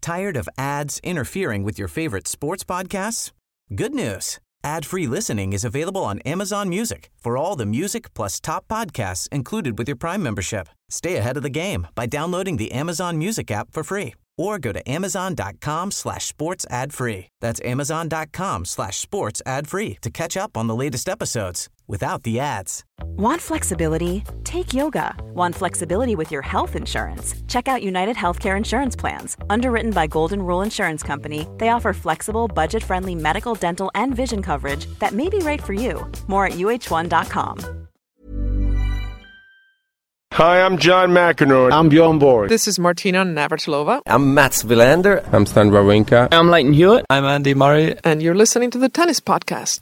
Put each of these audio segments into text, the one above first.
Tired of ads interfering with your favorite sports podcasts? Good news. Ad-free listening is available on Amazon Music for all the music plus top podcasts included with your Prime membership. Stay ahead of the game by downloading the Amazon Music app for free or go to amazon.com/sports ad free. That's amazon.com/sports ad free to catch up on the latest episodes without the ads. Want flexibility? Take yoga. Want flexibility with your health insurance? Check out United Healthcare Insurance Plans. Underwritten by Golden Rule Insurance Company, they offer flexible, budget-friendly medical, dental, and vision coverage that may be right for you. More at uh1.com. Hi, I'm John McEnroe. I'm Bjorn Borg. This is Martina Navratilova. I'm Mats Wilander. I'm Stan Wawrinka. I'm Leighton Hewitt. I'm Andy Murray. And you're listening to the Tennis Podcast.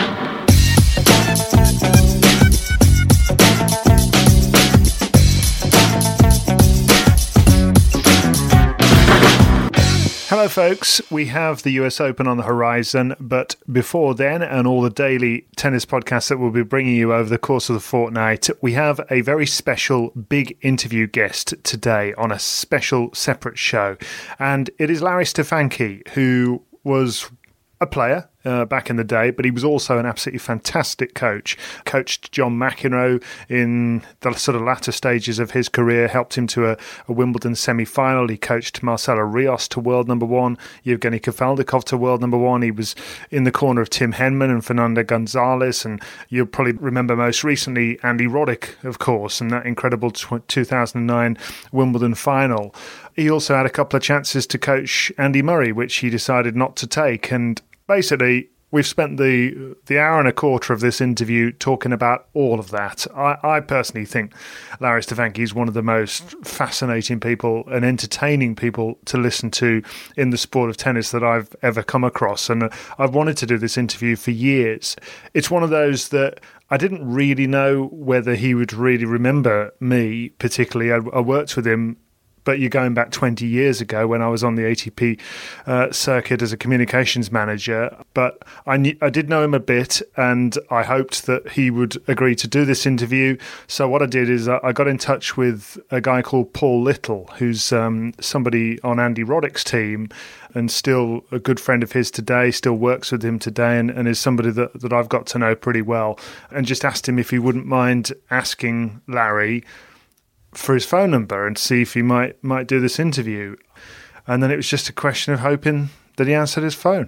Hello folks, we have the US Open on the horizon, but before then, and all the daily tennis podcasts that we'll be bringing you over the course of the fortnight, we have a very special big interview guest today on a special separate show. And it is Larry Stefanki, who was a player back in the day, but he was also an absolutely fantastic coach. Coached John McEnroe in the sort of latter stages of his career, helped him to a Wimbledon semi-final. He coached Marcelo Rios to world number one, Yevgeny Kafaldikov to world number one. He was in the corner of Tim Henman and Fernando Gonzalez, and you'll probably remember most recently Andy Roddick, of course, and that incredible 2009 Wimbledon final. He also had a couple of chances to coach Andy Murray, which he decided not to take. And basically, we've spent the hour and a quarter of this interview talking about all of that. I personally think Larry Stefanki is one of the most fascinating people and entertaining people to listen to in the sport of tennis that I've ever come across. And I've wanted to do this interview for years. It's one of those that I didn't really know whether he would really remember me particularly. I worked with him, but you're going back 20 years ago when I was on the ATP circuit as a communications manager. But I did know him a bit, and I hoped that he would agree to do this interview. So what I did is I got in touch with a guy called Paul Little, who's somebody on Andy Roddick's team and still a good friend of his today, still works with him today, and is somebody that I've got to know pretty well. And just asked him if he wouldn't mind asking Larry for his phone number and see if he might do this interview. And then it was just a question of hoping that he answered his phone.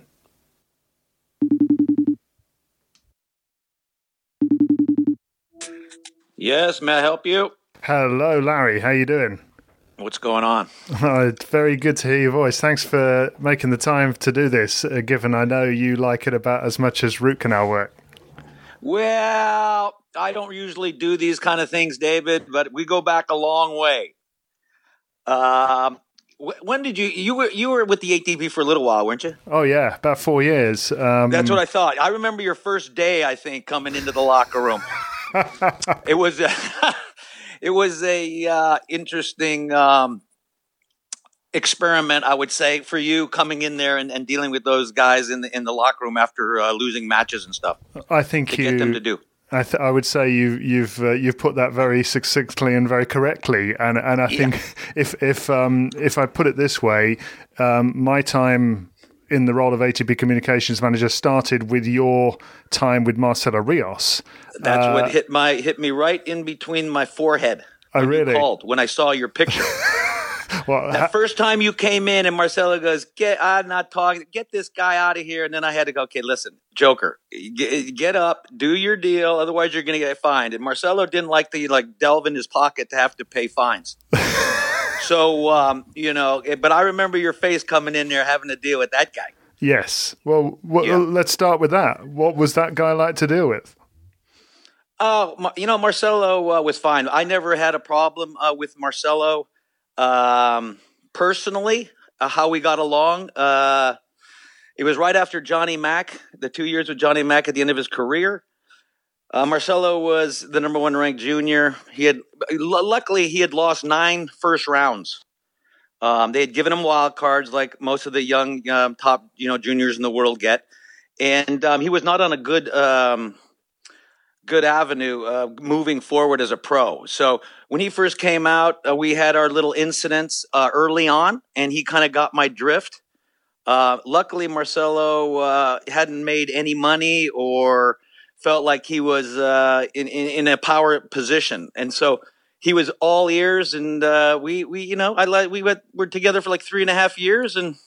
Yes, may I help you? Hello, Larry. How you doing? What's going on? It's very good to hear your voice. Thanks for making the time to do this, given I know you like it about as much as root canal work. Well, I don't usually do these kind of things, David, but we go back a long way. When did you were with the ATP for a little while, weren't you? Oh yeah, about 4 years. That's what I thought. I remember your first day, I think, coming into the locker room. It was a interesting experiment, I would say, for you coming in there and dealing with those guys in the locker room after losing matches and stuff. I think to get them to do. I would say you've put that very succinctly and very correctly, and I think if I put it this way, my time in the role of ATP Communications Manager started with your time with Marcelo Rios. That's what hit me right in between my forehead. Oh, really? You called when I saw your picture. Well, that first time you came in and Marcelo goes, I'm not talking, get this guy out of here. And then I had to go, okay, listen, Joker, get up, do your deal. Otherwise you're going to get fined. And Marcelo didn't like to delve in his pocket to have to pay fines. So, but I remember your face coming in there having to deal with that guy. Yes. Well, let's start with that. What was that guy like to deal with? Marcelo was fine. I never had a problem with Marcelo. Personally, how we got along, it was right after Johnny Mack, the 2 years with Johnny Mack at the end of his career. Marcelo was the number one ranked junior. Luckily he had lost 9 first rounds. They had given him wild cards like most of the young top juniors in the world get, and he was not on a good avenue moving forward as a pro. So when he first came out, we had our little incidents early on, and he kind of got my drift. Luckily, Marcelo hadn't made any money or felt like he was in a power position, and so he was all ears. And we were together for like 3.5 years, and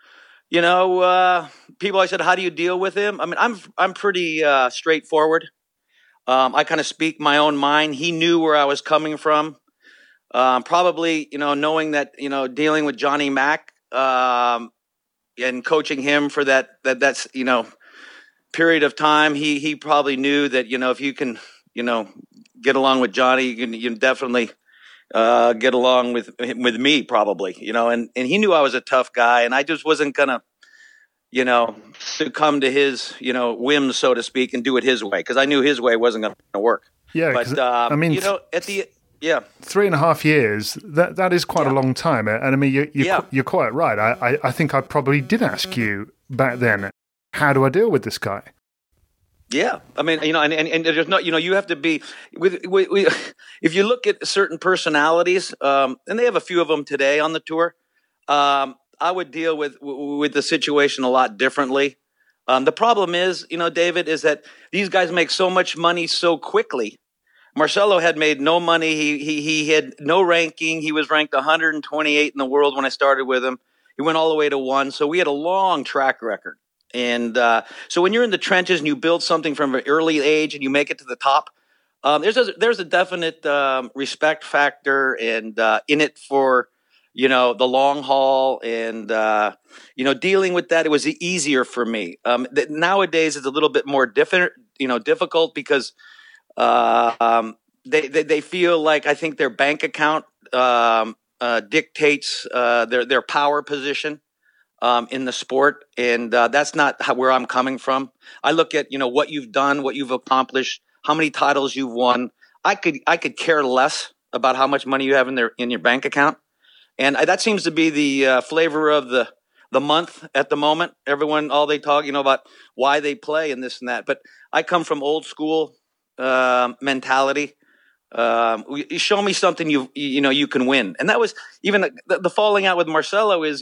people always said, "How do you deal with him?" I mean, I'm pretty straightforward. I kind of speak my own mind. He knew where I was coming from. Probably, knowing that, dealing with Johnny Mack and coaching him for that's period of time, he probably knew that, if you can, get along with Johnny, you can definitely get along with me probably, and he knew I was a tough guy, and I just wasn't gonna succumb to his, whims, so to speak, and do it his way, because I knew his way wasn't going to work. Yeah, but at the 3.5 years, that is quite a long time, and I mean you're quite right. I think I probably did ask you back then, how do I deal with this guy? Yeah, I mean, and there's not, you have to be with if you look at certain personalities, and they have a few of them today on the tour. I would deal with the situation a lot differently. The problem is, David, is that these guys make so much money so quickly. Marcelo had made no money. He had no ranking. He was ranked 128 in the world when I started with him. He went all the way to 1. So we had a long track record. And so when you're in the trenches and you build something from an early age and you make it to the top, there's a definite respect factor and in it for the long haul, and dealing with that, it was easier for me. Nowadays, it's a little bit more difficult because they feel like, I think their bank account dictates their power position in the sport, and that's not where I'm coming from. I look at what you've done, what you've accomplished, how many titles you've won. I could care less about how much money you have in your bank account. And that seems to be the flavor of the month at the moment. Everyone, all they talk, about why they play and this and that. But I come from old school mentality. You show me something you can win, and that was even the falling out with Marcelo is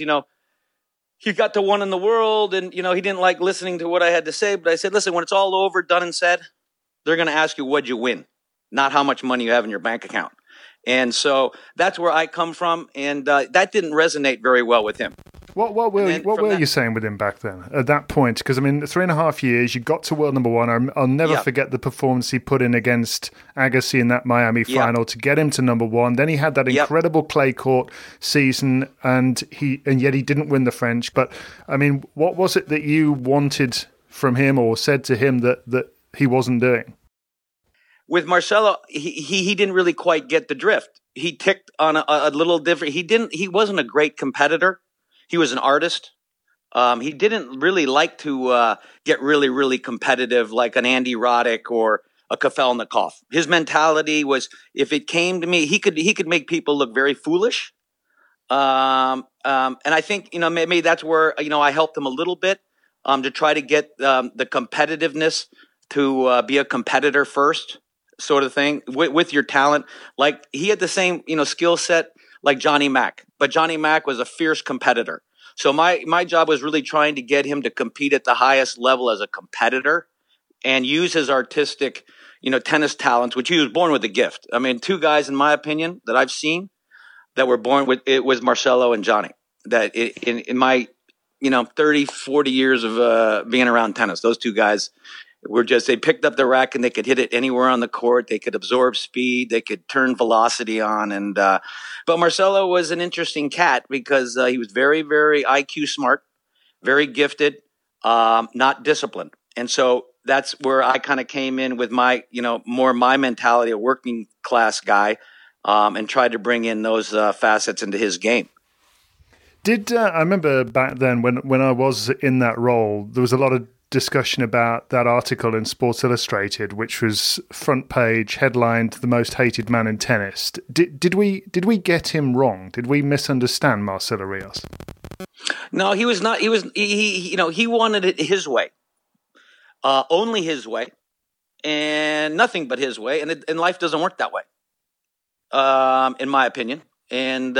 he got to 1 in the world, and he didn't like listening to what I had to say. But I said, listen, when it's all over, done and said, they're going to ask you what'd you win, not how much money you have in your bank account. And so that's where I come from, and that didn't resonate very well with him. What were you saying with him back then at that point? Because, 3.5 years, you got to world number 1. I'll never forget the performance he put in against Agassi in that Miami final to get him to number 1. Then he had that incredible clay court season, and yet he didn't win the French. But, what was it that you wanted from him or said to him that he wasn't doing? With Marcelo, he didn't really quite get the drift. He ticked on a little different. He wasn't a great competitor. He was an artist. He didn't really like to get really, really competitive like an Andy Roddick or a Kafelnikov. His mentality was, if it came to me, he could make people look very foolish. And I think, maybe that's where, I helped him a little bit to try to get the competitiveness to be a competitor first, sort of thing, with your talent. Like, he had the same, skill set like Johnny Mack, but Johnny Mack was a fierce competitor. So my job was really trying to get him to compete at the highest level as a competitor and use his artistic, tennis talents, which he was born with a gift. 2 guys, in my opinion, that I've seen that were born with it was Marcelo and Johnny. That in my, 30, 40 years of being around tennis, those 2 guys they picked up the racket and they could hit it anywhere on the court. They could absorb speed. They could turn velocity on. And but Marcelo was an interesting cat because he was very, very IQ smart, very gifted, not disciplined. And so that's where I kind of came in with my, more my mentality, a working class guy, and tried to bring in those facets into his game. I remember back then when I was in that role, there was a lot of discussion about that article in Sports Illustrated, which was front page headlined "The Most Hated Man in Tennis." Did we get him wrong? Did we misunderstand Marcelo Rios? No, he was not. He wanted it his way, only his way, and nothing but his way. And life doesn't work that way, in my opinion. And,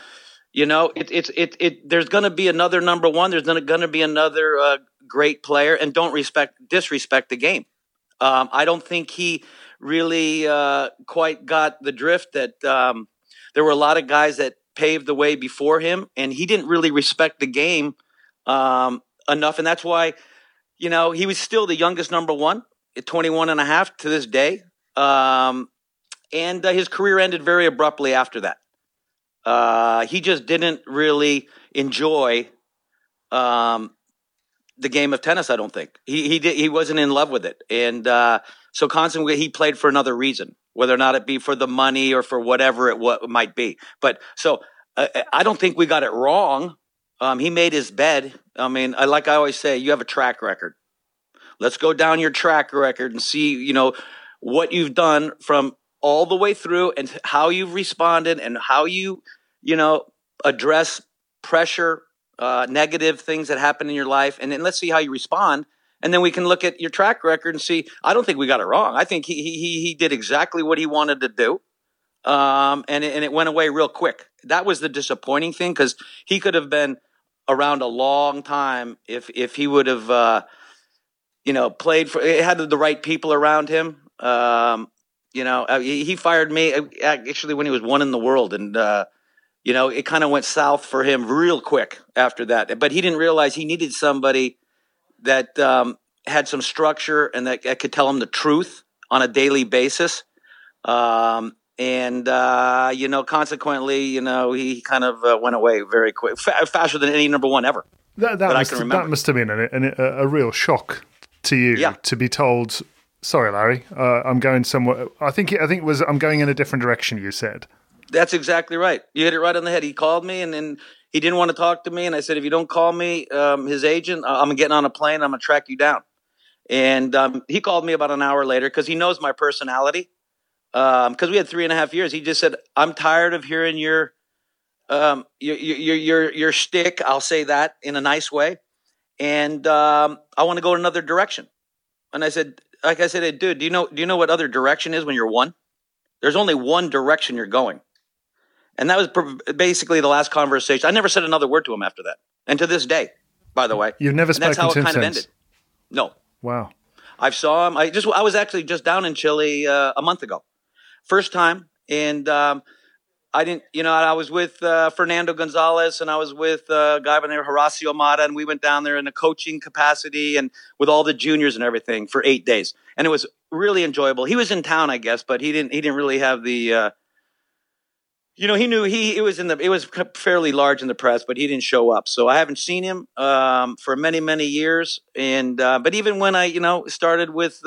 there's going to be another number one. There's going to be another great player, and don't disrespect the game. I don't think he really quite got the drift that there were a lot of guys that paved the way before him, and he didn't really respect the game enough. And that's why, he was still the youngest number one at 21 and a half to this day. And his career ended very abruptly after that. He just didn't really enjoy the game of tennis, I don't think. He wasn't in love with it. And so constantly he played for another reason, whether or not it be for the money or for whatever it might be. But so I don't think we got it wrong. He made his bed. I mean, like I always say, you have a track record. Let's go down your track record and see, what you've done from all the way through and how you've responded and how you, address pressure, negative things that happen in your life. And then let's see how you respond. And then we can look at your track record and see, I don't think we got it wrong. I think he did exactly what he wanted to do. And it went away real quick. That was the disappointing thing, because he could have been around a long time if he would have, played for, had the right people around him. He fired me actually when he was one in the world. And, it kind of went south for him real quick after that. But he didn't realize he needed somebody that had some structure and that could tell him the truth on a daily basis. Consequently, he kind of went away very quick, faster than any number one ever. That must have been a real shock to you to be told, sorry, Larry, I'm going somewhere. I think it was, I'm going in a different direction, you said. That's exactly right. You hit it right on the head. He called me and he didn't want to talk to me. And I said, if you don't call me, his agent, I'm getting on a plane. I'm going to track you down. And he called me about an hour later because he knows my personality. Because we had 3.5 years. He just said, I'm tired of hearing your shtick. I'll say that in a nice way. And I want to go in another direction. And I said, hey, dude, do you know what other direction is when you're one? There's only one direction you're going. And that was basically the last conversation. I never said another word to him after that. And to this day, by the way. You've never spoken to him since? That's how it kind of ended. No. Wow. I saw him. I was actually just down in Chile a month ago. First time. And I didn't, I was with Fernando Gonzalez, and I was with a guy by the name of Horacio Mata, and we went down there in a coaching capacity and with all the juniors and everything for 8 days. And it was really enjoyable. He was in town, I guess, but he didn't really have the, he knew it was fairly large in the press, but he didn't show up. So I haven't seen him for many, many years. And but even when I, started with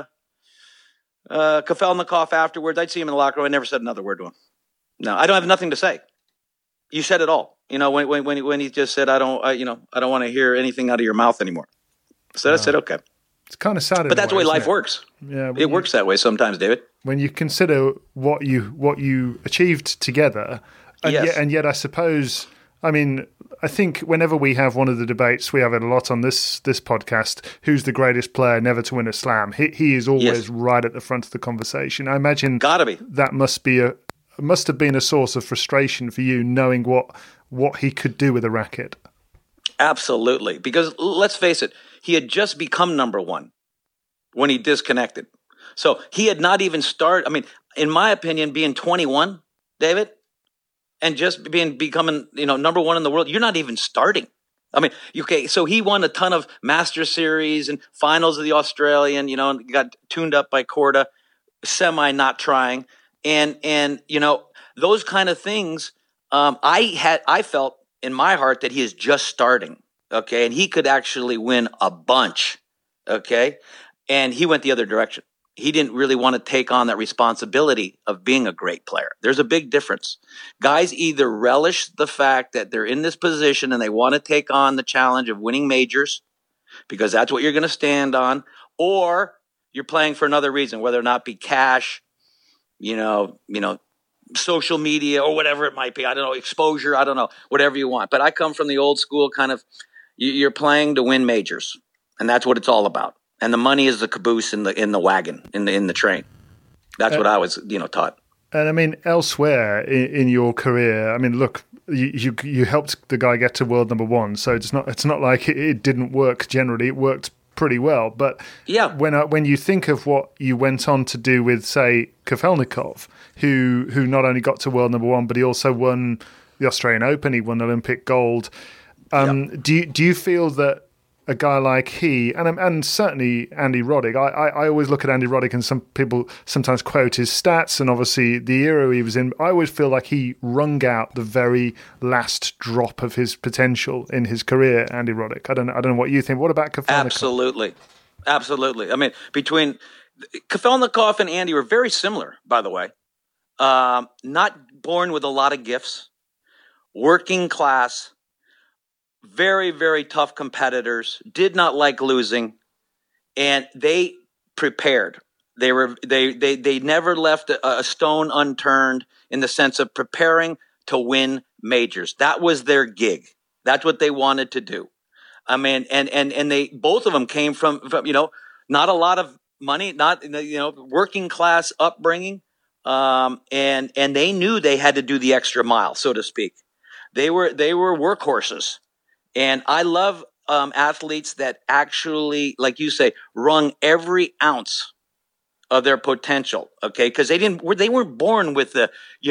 Kafelnikov afterwards, I'd see him in the locker room. I never said another word to him. No, I don't have nothing to say. You said it all. When he just said, I don't want to hear anything out of your mouth anymore. So I said, okay. It's kind of sad, but that's the way life works. Yeah, it works that way sometimes, David. When you consider what you achieved together, and yet I suppose, I think whenever we have one of the debates, we have it a lot on this podcast, who's the greatest player never to win a slam? He is always right at the front of the conversation. I imagine that must have been a source of frustration for you, knowing what he could do with a racket. Absolutely, because let's face it, he had just become number one when he disconnected. So he had not even started. In my opinion, being 21, David, and just becoming number one in the world, you're not even starting. So he won a ton of Master Series and finals of the Australian, and got tuned up by Korda, semi not trying. And those kind of things, I felt in my heart that he is just starting, okay? And he could actually win a bunch, okay? And he went the other direction. He didn't really want to take on that responsibility of being a great player. There's a big difference. Guys either relish the fact that they're in this position and they want to take on the challenge of winning majors because that's what you're going to stand on, or you're playing for another reason, whether or not be cash, social media or whatever it might be. I don't know, exposure. I don't know, whatever you want. But I come from the old school kind of, you're playing to win majors, and that's what it's all about. and the money is the caboose in the wagon in the train. That's what I was taught. And I mean, elsewhere in your career, I mean, look, you helped the guy get to world number one, so it's not like it didn't work. Generally, it worked pretty well. But yeah, when you think of what you went on to do with, say, Kafelnikov, who not only got to world number one, but he also won the Australian Open, he won Olympic gold. Do you feel that a guy like he, and certainly Andy Roddick, I always look at Andy Roddick, and some people sometimes quote his stats, and obviously the era he was in, I always feel like he wrung out the very last drop of his potential in his career, Andy Roddick. I don't know what you think. What about Kafelnikov? Absolutely. I mean, between Kafelnikov and Andy were very similar, by the way. Not born with a lot of gifts, working class, very, very tough competitors, did not like losing, and they prepared. They never left a stone unturned in the sense of preparing to win majors. That was their gig. That's what they wanted to do. I mean, and they both of them came from not a lot of money, not working class upbringing, and they knew they had to do the extra mile, so to speak. They were workhorses. And I love athletes that actually, like you say, wrung every ounce of their potential. Okay, because they weren't born with the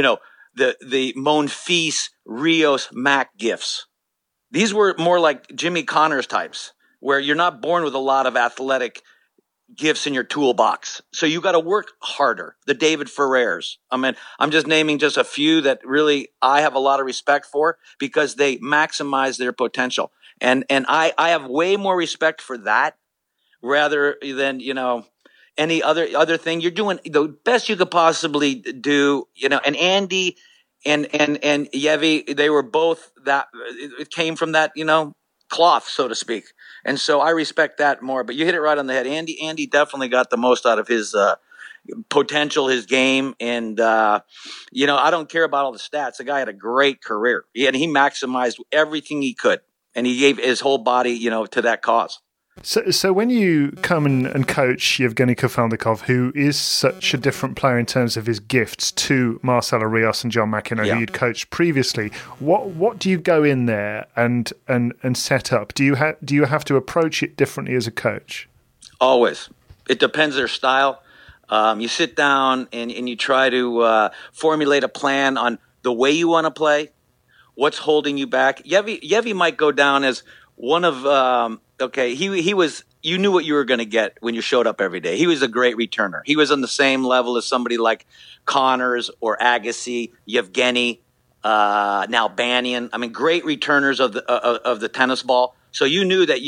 Monfils, Rios, Mac gifts. These were more like Jimmy Connors types, where you're not born with a lot of athletic gifts in your toolbox. So you got to work harder. The David Ferrers. I mean, I'm just naming just a few that really I have a lot of respect for because they maximize their potential. And I have way more respect for that rather than, any other thing. You're doing the best you could possibly do, and Andy and Yevi, they were both that, it came from that, cloth, so to speak. And so I respect that more, but you hit it right on the head. Andy definitely got the most out of his potential, his game. And, I don't care about all the stats. The guy had a great career and he maximized everything he could. And he gave his whole body, to that cause. So when you come and coach Yevgeny Kafelnikov, who is such a different player in terms of his gifts to Marcelo Rios and John McEnroe, who you'd coached previously, what do you go in there and set up? Do you have to approach it differently as a coach? Always. It depends their style. You sit down and you try to formulate a plan on the way you want to play, what's holding you back. Yevi might go down as one of he was, you knew what you were going to get when you showed up every day. He was a great returner. He was on the same level as somebody like Connors or Agassi, Yevgeny, now Banyan. I mean, great returners of the tennis ball. So you knew that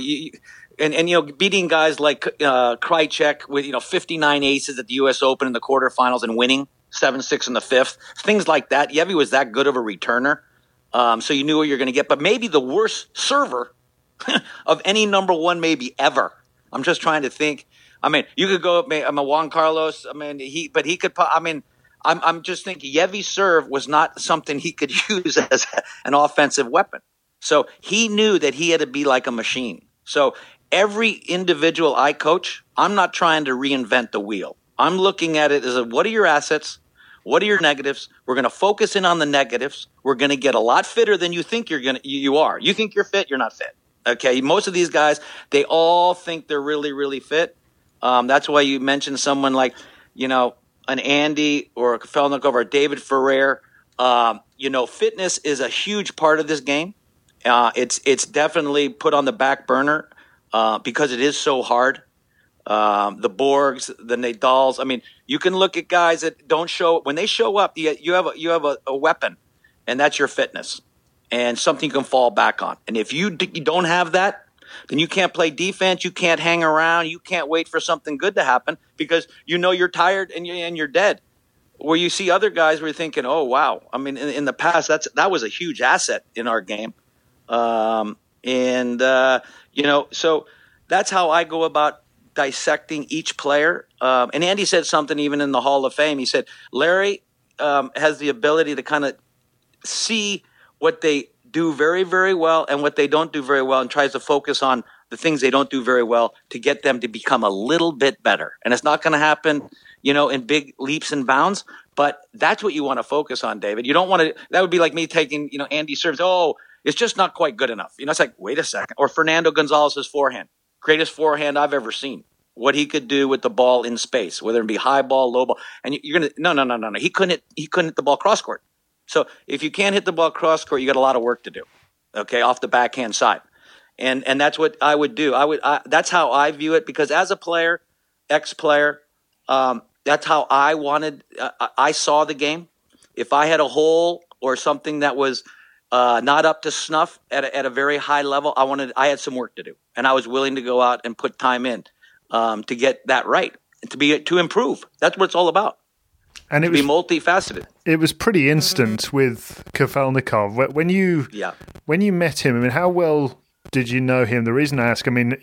beating guys like Krajicek with 59 aces at the U.S. Open in the quarterfinals and winning 7-6 in the fifth, things like that. Yevi was that good of a returner. So you knew what you're going to get, but maybe the worst server of any number one, maybe ever. I'm just trying to think. I mean, you could go. I'm a Juan Carlos. I mean, he could. I mean, I'm just thinking. Yevi's serve was not something he could use as an offensive weapon. So he knew that he had to be like a machine. So every individual I coach, I'm not trying to reinvent the wheel. I'm looking at it as what are your assets? What are your negatives? We're going to focus in on the negatives. We're going to get a lot fitter than you think you are. You think you're fit, you're not fit. Okay. Most of these guys, they all think they're really, really fit. That's why you mentioned someone like, an Andy or a Kafelnikov or David Ferrer. Fitness is a huge part of this game. It's definitely put on the back burner because it is so hard. The Borgs, the Nadals. I mean, you can look at guys that don't show when they show up. You have a weapon, and that's your fitness, and something you can fall back on. And if you don't have that, then you can't play defense. You can't hang around. You can't wait for something good to happen because you're tired and you're dead. Where you see other guys where you're thinking, oh wow. I mean, in the past, that was a huge asset in our game, so that's how I go about dissecting each player. And Andy said something even in the Hall of Fame. He said, Larry has the ability to kind of see what they do very, very well and what they don't do very well, and tries to focus on the things they don't do very well to get them to become a little bit better. And it's not going to happen, in big leaps and bounds, but that's what you want to focus on, David. You don't want to – that would be like me taking, Andy Serves. Oh, it's just not quite good enough. It's like, wait a second. Or Fernando Gonzalez's forehand. Greatest forehand I've ever seen. What he could do with the ball in space, whether it be high ball, low ball. And you're going to – no. He couldn't hit the ball cross court. So if you can't hit the ball cross court, you got a lot of work to do, okay, off the backhand side. And that's what I would do. That's how I view it, because as a player, ex-player, that's how I wanted. I saw the game. If I had a hole or something that was not up to snuff at a very high level, I had some work to do, and I was willing to go out and put time in to get that right, and to improve. That's what it's all about. And it was multifaceted. It was pretty instant with Kafelnikov. When you met him, I mean, how well did you know him? The reason I ask, I mean,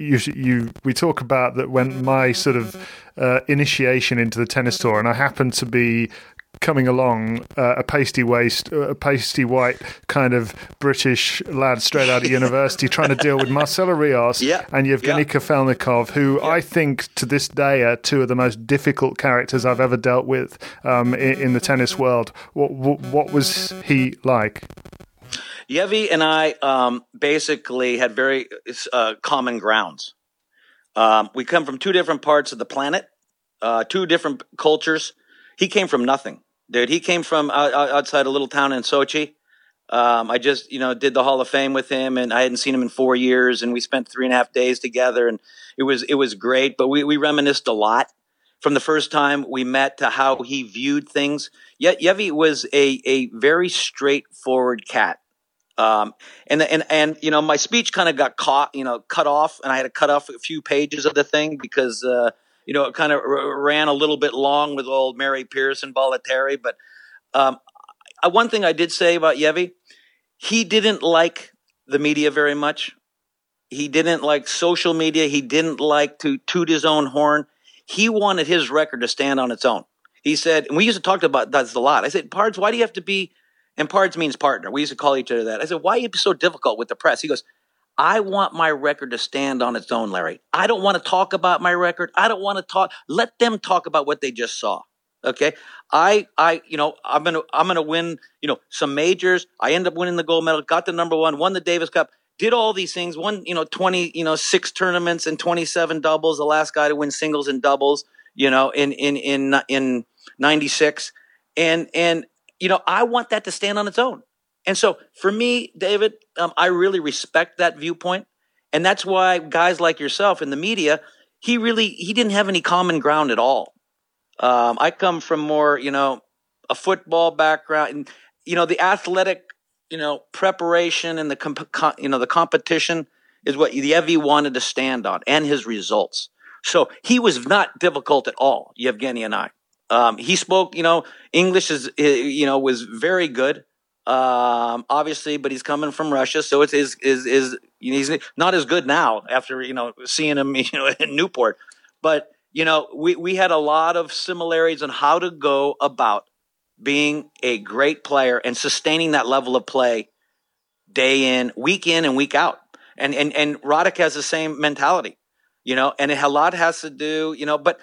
we talk about that when my sort of initiation into the tennis tour, and I happened to be coming along a pasty white kind of British lad straight out of university, trying to deal with Marcelo Rios and Yevgeny Kafelnikov, who I think to this day are two of the most difficult characters I've ever dealt with in the tennis world. What was he like? Yevy and I basically had very common grounds. We come from two different parts of the planet, two different cultures. He came from nothing, dude. He came from outside a little town in Sochi. I just, did the Hall of Fame with him, and I hadn't seen him in 4 years, and we spent 3.5 days together, and it was great. But we reminisced a lot from the first time we met to how he viewed things. Yet Yevy was a very straightforward cat. And my speech kind of got cut off, and I had to cut off a few pages of the thing because, it kind of ran a little bit long with old Mary Pierce and Bollettieri. But one thing I did say about Yevy, he didn't like the media very much. He didn't like social media. He didn't like to toot his own horn. He wanted his record to stand on its own. He said, and we used to talk about that a lot. I said, Pards, why do you have to be, and Pards means partner. We used to call each other that. I said, why are you so difficult with the press? He goes, I want my record to stand on its own, Larry. I don't want to talk about my record. I don't want to talk. Let them talk about what they just saw. Okay. I'm going to win, some majors. I end up winning the gold medal, got the number one, won the Davis Cup, did all these things, won, 6 tournaments and 27 doubles. The last guy to win singles and doubles, in 96. And I want that to stand on its own. And so for me, David, I really respect that viewpoint. And that's why guys like yourself in the media, he didn't have any common ground at all. I come from more, a football background, and, the athletic, preparation and the competition is what Yevy wanted to stand on, and his results. So he was not difficult at all, Yevgeny and I. He spoke, English was very good. Obviously, but he's coming from Russia, so he's not as good now after seeing him in Newport. But we had a lot of similarities on how to go about being a great player and sustaining that level of play in, and week out. And Roddick has the same mentality, and a lot has to do, but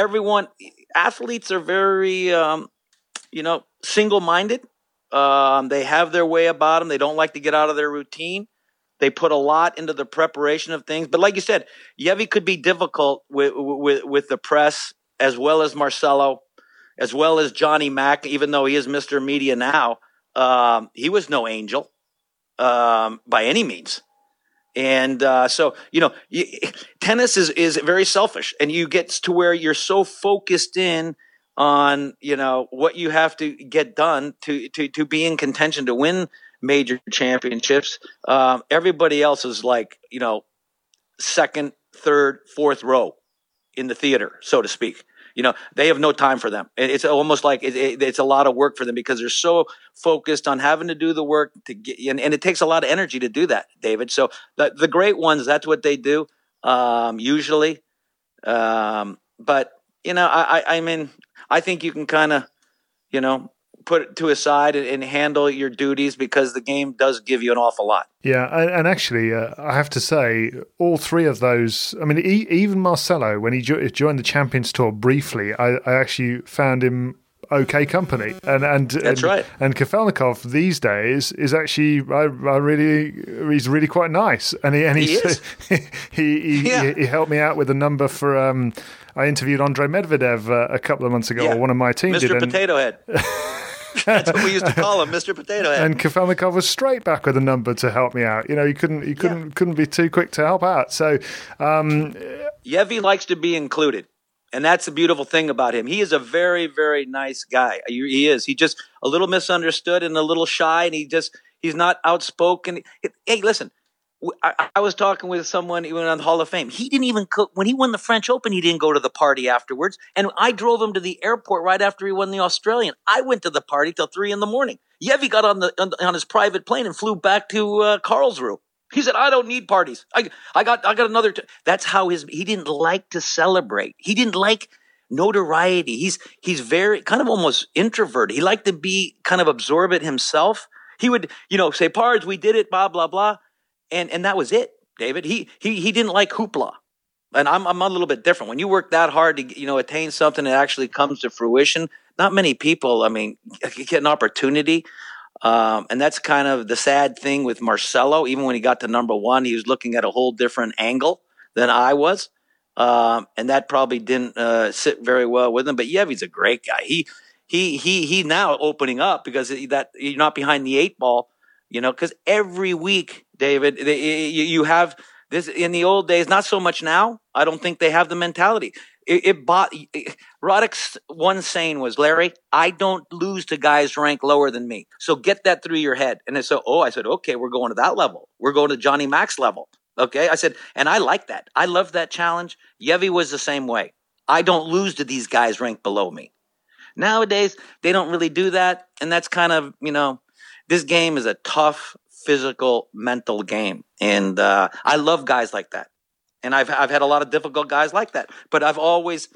athletes are very single-minded. They have their way about them. They don't like to get out of their routine. They put a lot into the preparation of things. But like you said, Yevy could be difficult with the press, as well as Marcelo, as well as Johnny Mack, even though he is Mr. Media now. He was no angel by any means. And so, tennis is very selfish, and you get to where you're so focused in on, what you have to get done to be in contention to win major championships. Everybody else is like, second, third, fourth row in the theater, so to speak. They have no time for them. It's almost like it's a lot of work for them because they're so focused on having to do the work to get, and it takes a lot of energy to do that, David. So the great ones, that's what they do, usually. But, I mean, I think you can kind of, put to aside and handle your duties, because the game does give you an awful lot. Yeah, and actually, I have to say, all three of those, I mean, even Marcelo, when he joined the Champions Tour briefly, I actually found him okay company. And That's right. And Kafelnikov these days is actually, he's really quite nice. And he helped me out with a number for, I interviewed Andrei Medvedev a couple of months ago, or one of my team Mr. did. Potato Head. That's what we used to call him, Mr. Potato Head. And Kafelnikov was straight back with a number to help me out. You know, he couldn't be too quick to help out. So, Yevi likes to be included, and that's the beautiful thing about him. He is a very, very nice guy. He is. He's just a little misunderstood and a little shy, and he's not outspoken. Hey, listen. I was talking with someone even on the Hall of Fame. He didn't even when he won the French Open, he didn't go to the party afterwards. And I drove him to the airport right after he won the Australian. I went to the party till 3 a.m. Yevi got on his private plane and flew back to Karlsruhe. He said, "I don't need parties. I got another." That's how he didn't like to celebrate. He didn't like notoriety. He's very kind of almost introverted. He liked to be kind of absorbent himself. He would, say, "Pards, we did it, blah blah blah." And that was it, David. He didn't like hoopla, and I'm a little bit different. When you work that hard to attain something that actually comes to fruition, not many people, get an opportunity, and that's kind of the sad thing with Marcelo. Even when he got to number one, he was looking at a whole different angle than I was, and that probably didn't sit very well with him. But Yevi's a great guy. He now opening up because that you're not behind the 8 ball. Because every week, David, you have this in the old days, not so much now. I don't think they have the mentality. Roddick's one saying was, "Larry, I don't lose to guys ranked lower than me. So get that through your head." And so, I said, okay, we're going to that level. We're going to Johnny Mac's level. Okay. I said, and I like that. I love that challenge. Yevi was the same way. I don't lose to these guys ranked below me. Nowadays, they don't really do that. And that's kind of, this game is a tough, physical, mental game, and I love guys like that. And I've had a lot of difficult guys like that, but I've always,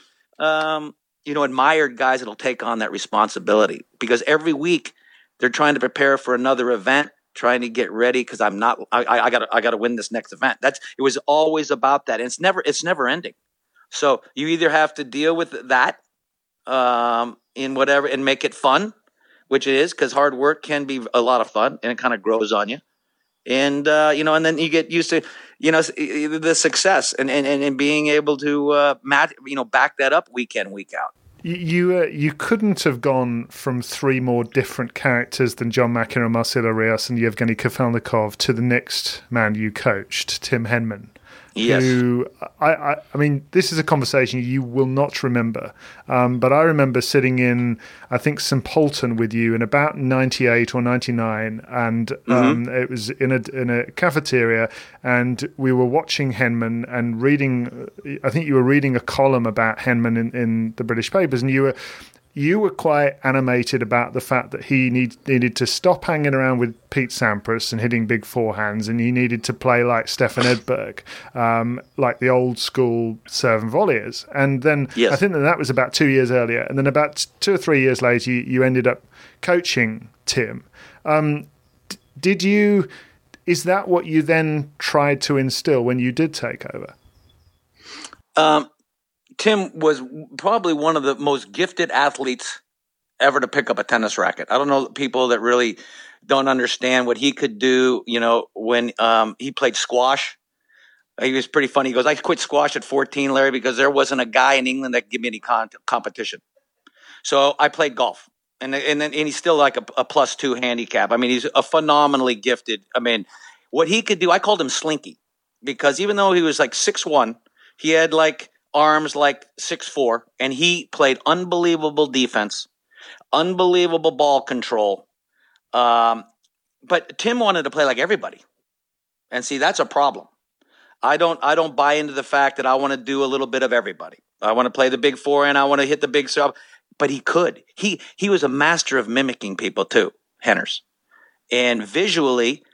admired guys that'll take on that responsibility, because every week they're trying to prepare for another event, trying to get ready. Because I got to win this next event. It was always about that, and it's never ending. So you either have to deal with that in whatever and make it fun, which it is, because hard work can be a lot of fun and it kind of grows on you. And, and then you get used to, the success and being able to, back that up week in, week out. You couldn't have gone from 3 more different characters than John McEnroe, Marcelo Rios, and Yevgeny Kafelnikov to the next man you coached, Tim Henman. Yes. Who, I mean, this is a conversation you will not remember, but I remember sitting in, I think, St. Polton with you in about 98 or 99, and it was in a cafeteria, and we were watching Henman and reading, I think you were reading a column about Henman in the British papers, and you were quite animated about the fact that he needed to stop hanging around with Pete Sampras and hitting big forehands, and he needed to play like Stefan Edberg, like the old school serve and volleyers. And then I think that was about 2 years earlier. And then about 2 or 3 years later, you ended up coaching Tim. Is that what you then tried to instill when you did take over? Tim was probably one of the most gifted athletes ever to pick up a tennis racket. I don't know people that really don't understand what he could do. When he played squash, he was pretty funny. He goes, "I quit squash at 14, Larry, because there wasn't a guy in England that could give me any competition. So I played golf, and he's still like a +2 handicap. I mean, he's a phenomenally gifted. I mean, what he could do, I called him Slinky, because even though he was like 6'1", he had like arms like 6'4", and he played unbelievable defense, unbelievable ball control. But Tim wanted to play like everybody, and see, that's a problem. I don't buy into the fact that I want to do a little bit of everybody. I want to play the big forehand, I want to hit the big serve. But he could. He was a master of mimicking people too, Henners, and visually,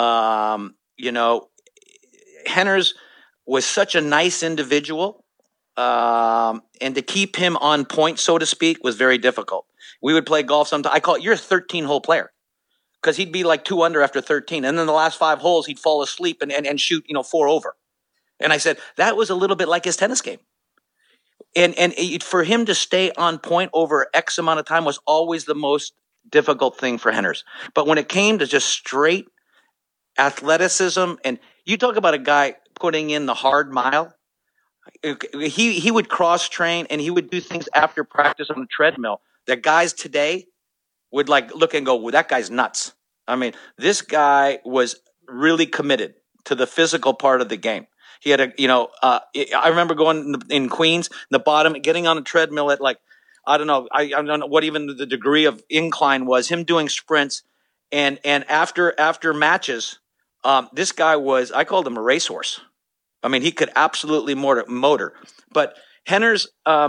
Henners was such a nice individual. And to keep him on point, so to speak, was very difficult. We would play golf sometime. I call it, you're a 13-hole player, because he'd be like 2 under after 13. And then the last 5 holes, he'd fall asleep and shoot, 4 over. And I said, that was a little bit like his tennis game. And for him to stay on point over X amount of time was always the most difficult thing for Henders. But when it came to just straight athleticism, and you talk about a guy putting in the hard mile, he would cross train and he would do things after practice on the treadmill that guys today would like look and go, well, that guy's nuts. I mean, this guy was really committed to the physical part of the game. He had I remember going in Queens, the bottom, getting on a treadmill at like, I don't know what even the degree of incline was, him doing sprints. And after matches, this guy was, I called him a racehorse. I mean, he could absolutely motor. But Henders, I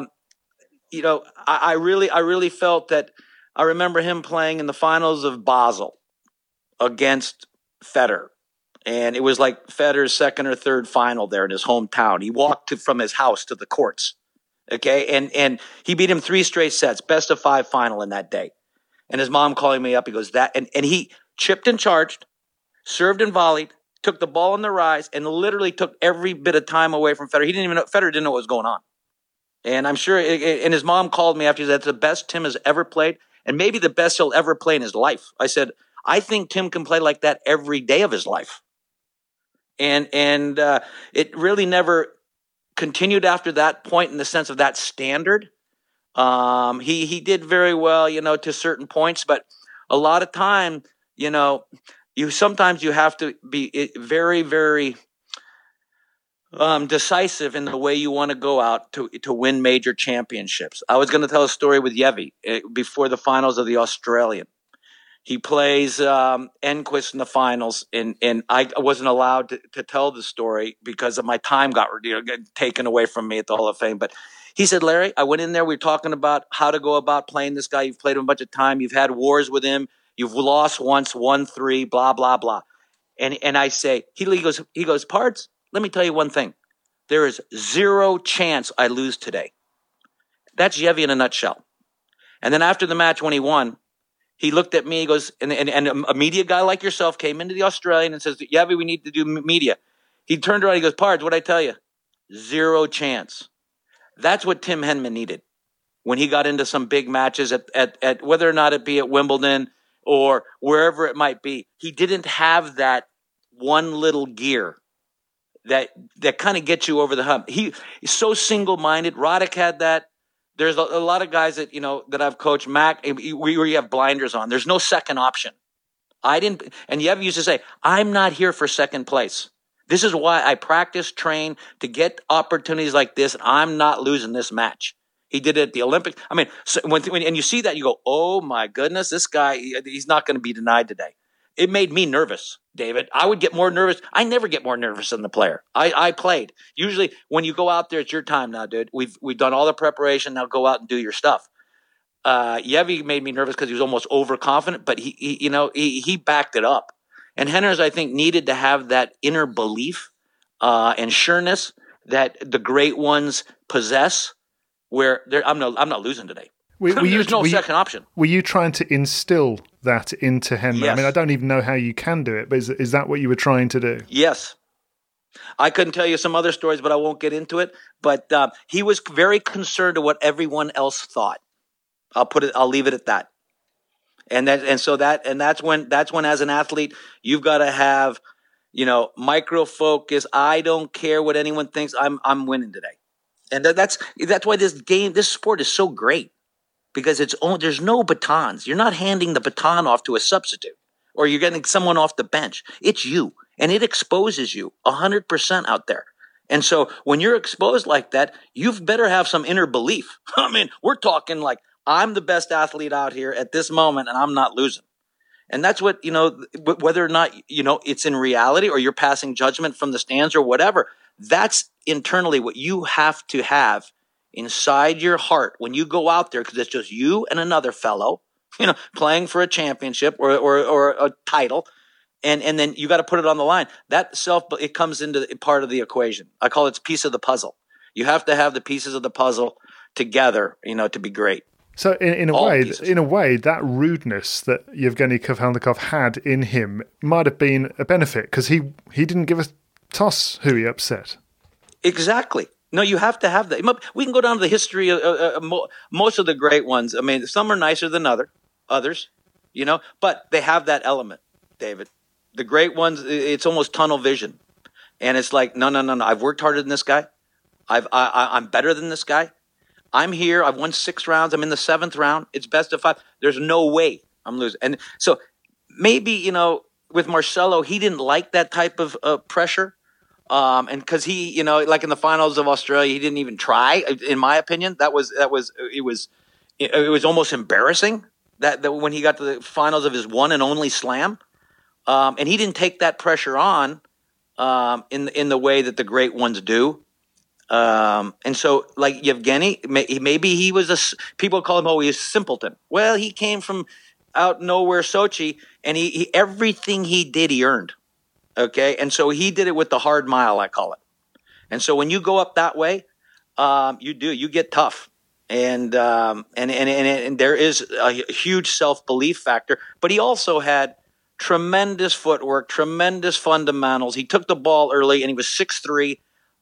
really felt that. I remember him playing in the finals of Basel against Federer. And it was like Federer's second or third final there in his hometown. He walked from his house to the courts. Okay. And he beat him 3 straight sets, best of 5 final in that day. And his mom calling me up, he goes, and he chipped and charged, served and volleyed, took the ball on the rise, and literally took every bit of time away from Federer. Federer didn't know what was going on. And I'm sure, and his mom called me after, he said, that's the best Tim has ever played, and maybe the best he'll ever play in his life. I said, I think Tim can play like that every day of his life. And it really never continued after that point in the sense of that standard. He did very well, to certain points, but a lot of time, sometimes you have to be very, very decisive in the way you want to go out to win major championships. I was going to tell a story with Yevi before the finals of the Australian. He plays Enquist in the finals, and I wasn't allowed to tell the story because of my time got taken away from me at the Hall of Fame. But he said, Larry, I went in there. We were talking about how to go about playing this guy. You've played him a bunch of time. You've had wars with him. You've lost once, won 3, blah, blah, blah. And I say, he goes, Pards, let me tell you one thing. There is 0 chance I lose today. That's Yevi in a nutshell. And then after the match when he won, he looked at me, he goes, and a media guy like yourself came into the Australian and says, Yevi, we need to do media. He turned around, he goes, Pards, what'd I tell you? 0 chance. That's what Tim Henman needed when he got into some big matches at whether or not it be at Wimbledon or wherever it might be. He didn't have that one little gear that kind of gets you over the hump. He's so single-minded. Roddick had that. There's a lot of guys that, that I've coached, Mac, where you have blinders on. There's no second option. And Yev used to say, I'm not here for second place. This is why I practice, train to get opportunities like this. And I'm not losing this match. He did it at the Olympics. I mean, so when you see that, you go, oh my goodness, this guy, he's not going to be denied today. It made me nervous, David. I would get more nervous. I never get more nervous than the player. I played. Usually when you go out there, it's your time now, dude. We've done all the preparation. Now go out and do your stuff. Yevi made me nervous because he was almost overconfident, but he backed it up. And Henders, I think, needed to have that inner belief and sureness that the great ones possess, where I'm not losing today. There's no second option. Were you trying to instill that into Henman? Yes. I mean, I don't even know how you can do it, but is that what you were trying to do? Yes. I couldn't tell you some other stories, but I won't get into it. But he was very concerned to what everyone else thought. I'll leave it at that. And that's when as an athlete, you've got to have, micro focus. I don't care what anyone thinks. I'm winning today. And that's why this sport is so great. Because there's no batons. You're not handing the baton off to a substitute or you're getting someone off the bench. It's you, and it exposes you 100% out there. And so when you're exposed like that, you've better have some inner belief. I mean, we're talking like I'm the best athlete out here at this moment, and I'm not losing. And that's what, whether or not, it's in reality or you're passing judgment from the stands or whatever, that's internally what you have to have inside your heart when you go out there, because it's just you and another fellow, playing for a championship or a title, and then you got to put it on the line. It comes into part of the equation. I call it a piece of the puzzle. You have to have the pieces of the puzzle together, to be great. So in a way, that rudeness that Yevgeny Kafelnikov had in him might have been a benefit because he didn't give a toss who he upset. Exactly. No, you have to have that. We can go down to the history of most of the great ones. I mean, some are nicer than others, but they have that element, David. The great ones, it's almost tunnel vision. And it's like, no. I've worked harder than this guy. I'm better than this guy. I'm here. I've won 6 rounds. I'm in the 7th round. It's best of 5. There's no way I'm losing. And so maybe, with Marcelo, he didn't like that type of pressure. And because he, like in the finals of Australia, he didn't even try. In my opinion, it was almost embarrassing that when he got to the finals of his one and only slam, and he didn't take that pressure on in the way that the great ones do. And so, like Yevgeny, maybe he was people call him, he's a simpleton. Well, he came from out nowhere, Sochi, and he everything he did, he earned. Okay, and so he did it with the hard mile, I call it. And so when you go up that way, you get tough, and there is a huge self-belief factor. But he also had tremendous footwork, tremendous fundamentals. He took the ball early, and he was 6'3",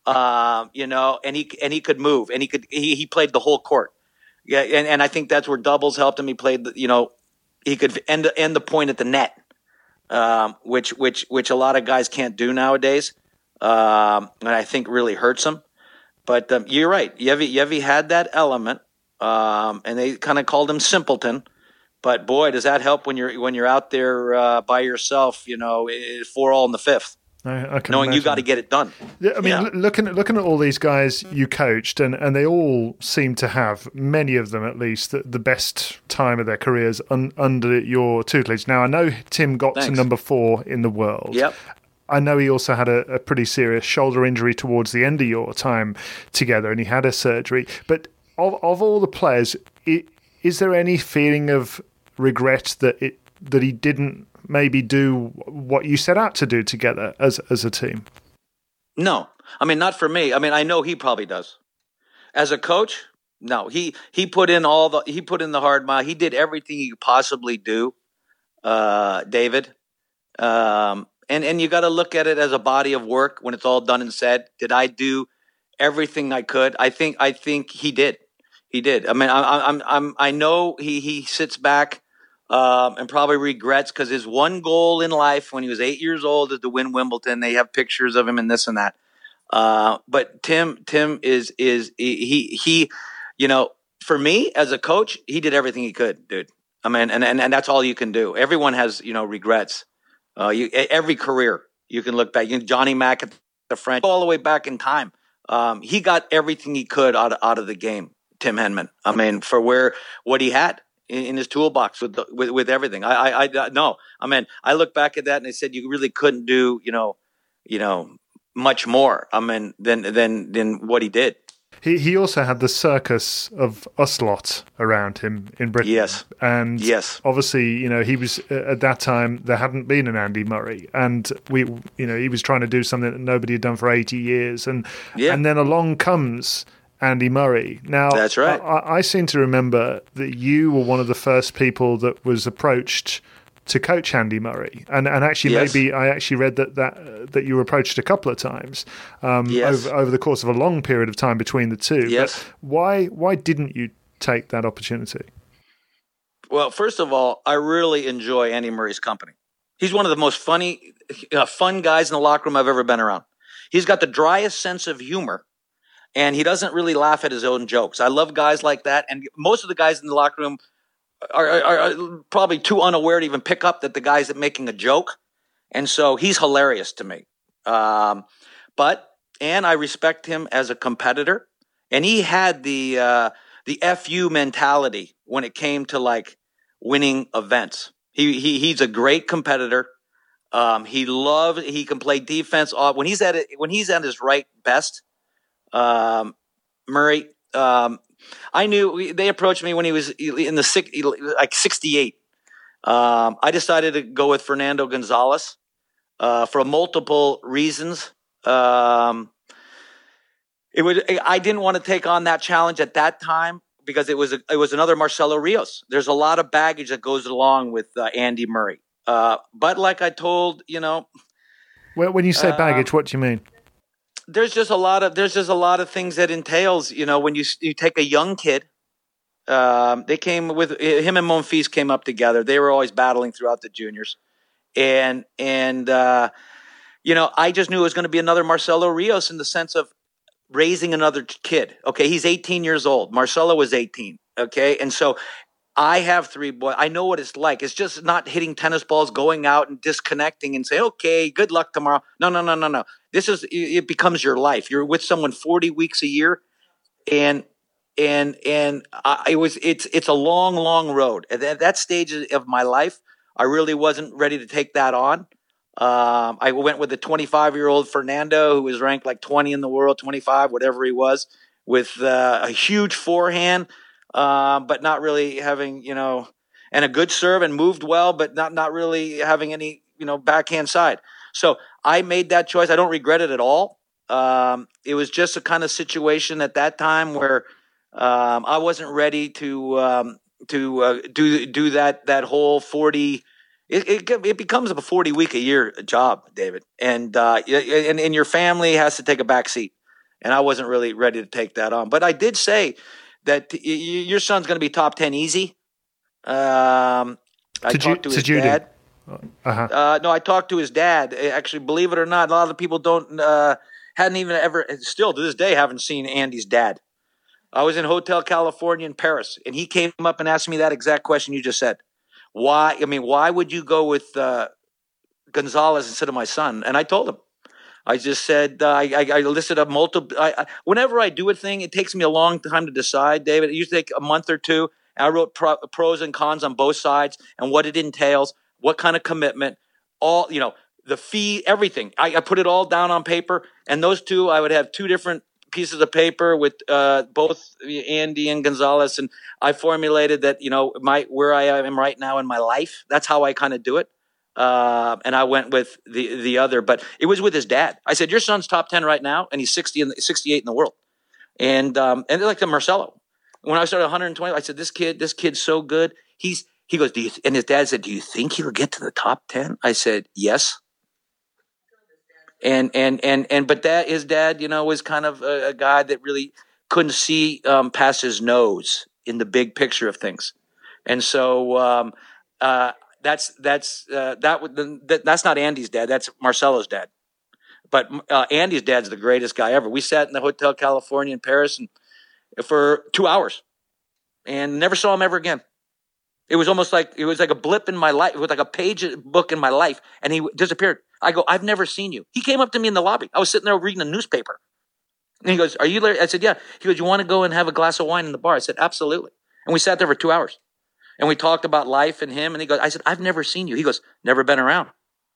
and he could move, and he played the whole court. Yeah, and I think that's where doubles helped him. He played, he could end the point at the net. Which a lot of guys can't do nowadays, and I think really hurts them. But you're right, Yevy had that element, and they kind of called him simpleton. But boy, does that help when you're out there by yourself, 4-all in the 5th. I can knowing imagine. You got to get it done. Yeah, I mean, looking at all these guys you coached, and they all seem to have, many of them at least, the best time of their careers under your tutelage. Now, I know Tim got to number 4 in the world. Yep. I know he also had a pretty serious shoulder injury towards the end of your time together, and he had a surgery. But of all the players, is there any feeling of regret that he didn't maybe do what you set out to do together as a team? No, I mean, not for me. I mean, I know he probably does. As a coach, no. He put in the hard mile. He did everything he could possibly do, David. And you got to look at it as a body of work when it's all done and said. Did I do everything I could? I think he did. He did. I mean, I know he sits back. And probably regrets because his one goal in life when he was 8 years old is to win Wimbledon. They have pictures of him and this and that. But Tim is he for me as a coach, he did everything he could, dude. I mean, and that's all you can do. Everyone has, regrets. Every career you can look back. Johnny Mack at the French, all the way back in time. He got everything he could out of the game, Tim Henman. I mean, for what he had in his toolbox with everything. No. I mean, I look back at that and I said you really couldn't do, much more. I mean, than what he did. He also had the circus of us lot around him in Britain. Yes. And obviously, he was at that time there hadn't been an Andy Murray, and he was trying to do something that nobody had done for 80 years, and then along comes Andy Murray. Now, that's right. I seem to remember that you were one of the first people that was approached to coach Andy Murray, and actually maybe I actually read that you were approached a couple of times over the course of a long period of time between the two. Yes. But why didn't you take that opportunity? Well, first of all, I really enjoy Andy Murray's company. He's one of the most fun guys in the locker room I've ever been around. He's got the driest sense of humor. And he doesn't really laugh at his own jokes. I love guys like that. And most of the guys in the locker room are probably too unaware to even pick up that the guy's making a joke. And so he's hilarious to me. And I respect him as a competitor. And he had the FU mentality when it came to like winning events. He's a great competitor. He can play defense. When he's at his right best, Murray, I knew they approached me when he was in the 68. I decided to go with Fernando Gonzalez, for multiple reasons. I didn't want to take on that challenge at that time, because it was another Marcelo Rios. There's a lot of baggage that goes along with Andy Murray. But like I told, well, when you say baggage, what do you mean? There's just a lot of things that entails, when you take a young kid. They came with him and Monfils came up together. They were always battling throughout the juniors, and I just knew it was going to be another Marcelo Rios in the sense of raising another kid. Okay, he's 18 years old. Marcelo was 18. Okay, and so I have 3 boys. I know what it's like. It's just not hitting tennis balls, going out and disconnecting and say, okay, good luck tomorrow. No. It becomes your life. You're with someone 40 weeks a year, it's a long road. At that stage of my life, I really wasn't ready to take that on. I went with a 25-year-old Fernando who was ranked like 20 in the world, 25, whatever he was, with a huge forehand, but not really having, and a good serve and moved well, but not really having any, backhand side. So I made that choice. I don't regret it at all. It was just a kind of situation at that time where I wasn't ready to do that whole 40. It becomes a 40-week-a-year job, David, and your family has to take a back seat, and I wasn't really ready to take that on. But I did say that your son's going to be top 10 easy. I talked to his dad. Uh-huh. No, I talked to his dad. Actually, believe it or not, a lot of the people hadn't even ever, still to this day, haven't seen Andy's dad. I was in Hotel California in Paris, and he came up and asked me that exact question you just said. Why? I mean, why would you go with Gonzalez instead of my son? And I told him. I just said I listed up multiple. Whenever I do a thing, it takes me a long time to decide, David. It usually take a month or two. I wrote pros and cons on both sides and what it entails, what kind of commitment, all the fee, everything. I put it all down on paper, and those two, I would have 2 different pieces of paper with both Andy and Gonzalez, and I formulated that where I am right now in my life. That's how I kind of do it, and I went with the other, but it was with his dad. I said, "Your son's top 10 right now, and he's 68 in the world," and like the Marcelo. When I started 120, I said, "This kid's so good." He goes, and his dad said, "Do you think he'll get to the top 10?" I said, "Yes." But his dad, was kind of a guy that really couldn't see past his nose in the big picture of things, and so that's not Andy's dad. That's Marcelo's dad. But Andy's dad's the greatest guy ever. We sat in the Hotel California in Paris for 2 hours, and never saw him ever again. It was almost like a blip in my life. It was like a page book in my life, and he disappeared. I go, "I've never seen you." He came up to me in the lobby. I was sitting there reading a newspaper. And he goes, "Are you Larry?" I said, "Yeah." He goes, "You want to go and have a glass of wine in the bar?" I said, "Absolutely." And we sat there for 2 hours. And we talked about life and him. And he goes, I said, "I've never seen you." He goes, "Never been around."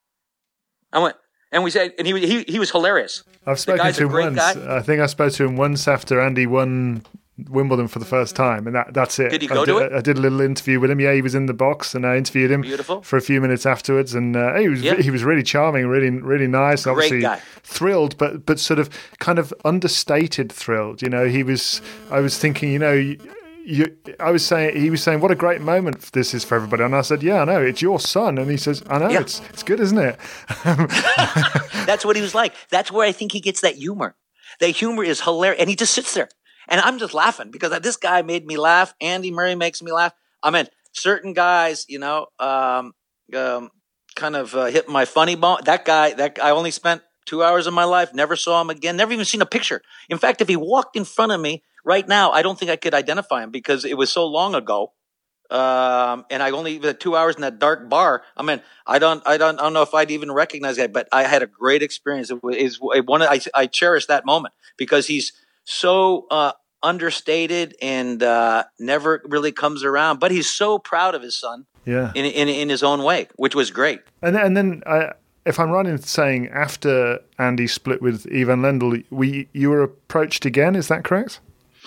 I went, and we said, and he was hilarious. I've spoken to him once. I think I spoke to him once after Andy won Wimbledon for the first time, and that's it. Did you go to it? I did a little interview with him. Yeah, he was in the box, and I interviewed him for a few minutes afterwards, and he was really charming, really nice. Great obviously guy. Thrilled, but sort of kind of understated thrilled. I was thinking, he was saying, "What a great moment this is for everybody," and I said, "Yeah, I know, it's your son," and he says, "I know, yeah. It's good, isn't it?" That's what he was like. That's where I think he gets that humor. The humor is hilarious, and he just sits there. And I'm just laughing because this guy made me laugh. Andy Murray makes me laugh. I mean, certain guys, kind of hit my funny bone. That guy, I only spent 2 hours of my life, never saw him again, never even seen a picture. In fact, if he walked in front of me right now, I don't think I could identify him because it was so long ago. And I only had 2 hours in that dark bar. I mean, I don't know if I'd even recognize that, but I had a great experience. I cherish that moment because he's so understated and never really comes around, but he's so proud of his son. Yeah, in his own way, which was great. And then if I'm right in saying after Andy split with Ivan Lendl, you were approached again. Is that correct?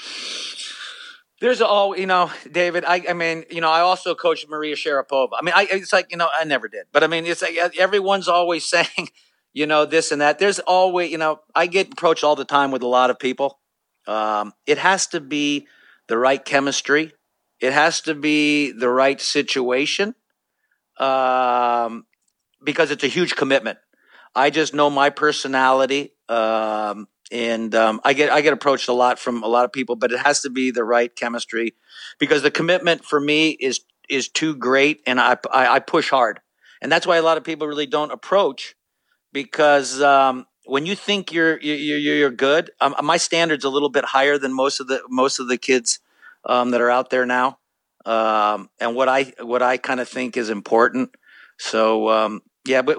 There's David. I mean, I also coached Maria Sharapova. I mean, it's like I never did, but I mean, it's like everyone's always saying, this and that. There's always, I get approached all the time with a lot of people. It has to be the right chemistry. It has to be the right situation, because it's a huge commitment. I just know my personality, and I get approached a lot from a lot of people, but it has to be the right chemistry, because the commitment for me is too great, and I push hard, and that's why a lot of people really don't approach, because when you think you're good, my standard's a little bit higher than most of the kids that are out there now, and what I kind of think is important. So but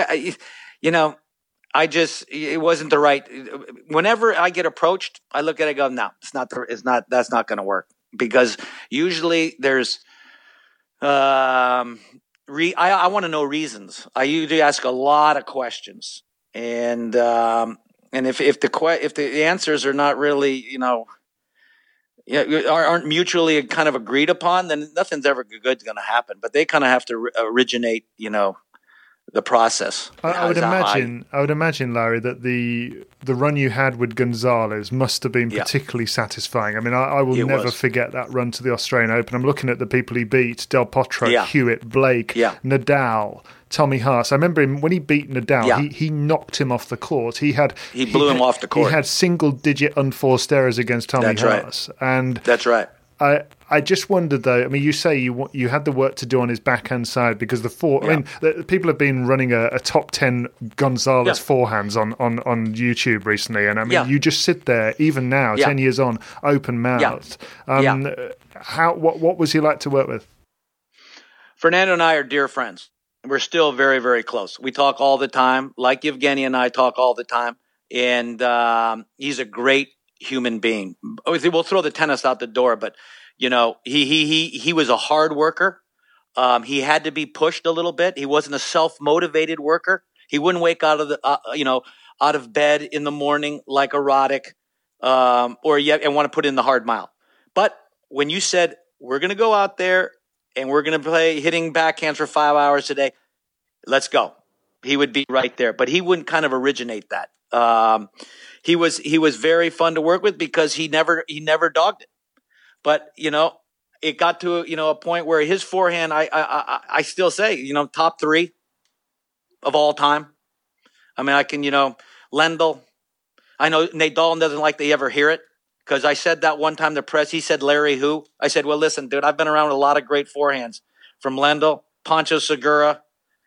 it wasn't the right. Whenever I get approached, I look at it and go, no, that's not going to work, because usually there's, I want to know reasons. I usually ask a lot of questions, and if the answers are not really, aren't mutually kind of agreed upon, then nothing's ever good going to happen. But they kind of have to originate, the process. I would imagine, Larry, that the run you had with Gonzalez must have been particularly satisfying. I mean, I will never forget that run to the Australian Open. I'm looking at the people he beat: Del Potro, Hewitt, Blake, Nadal, Tommy Haas. I remember him when he beat Nadal. He knocked him off the court. He blew him off the court. He had single-digit unforced errors against Tommy Haas. Right. And that's right. I just wondered, though. I mean, you say you had the work to do on his backhand side, because I mean, people have been running a top 10 Gonzalez forehands on YouTube recently, and I mean, you just sit there, even now, 10 years on, open mouthed. What was he like to work with? Fernando and I are dear friends. We're still very, very close. We talk all the time, like Evgeny and I talk all the time, and he's a great human being. We'll throw the tennis out the door, but he was a hard worker. He had to be pushed a little bit. He wasn't a self-motivated worker. He wouldn't wake out of out of bed in the morning like a Roddick, and want to put in the hard mile. But when you said, we're going to go out there and we're going to play hitting backhands for 5 hours a day, let's go, he would be right there. But he wouldn't kind of originate that. He was very fun to work with, because he never dogged it. But it got to a point where his forehand, I still say, top 3 of all time. I mean, I can Lendl. I know Nadal doesn't like they ever hear it, because I said that one time to the press. He said, Larry who? I said, well, listen, dude, I've been around with a lot of great forehands, from Lendl, Pancho Segura,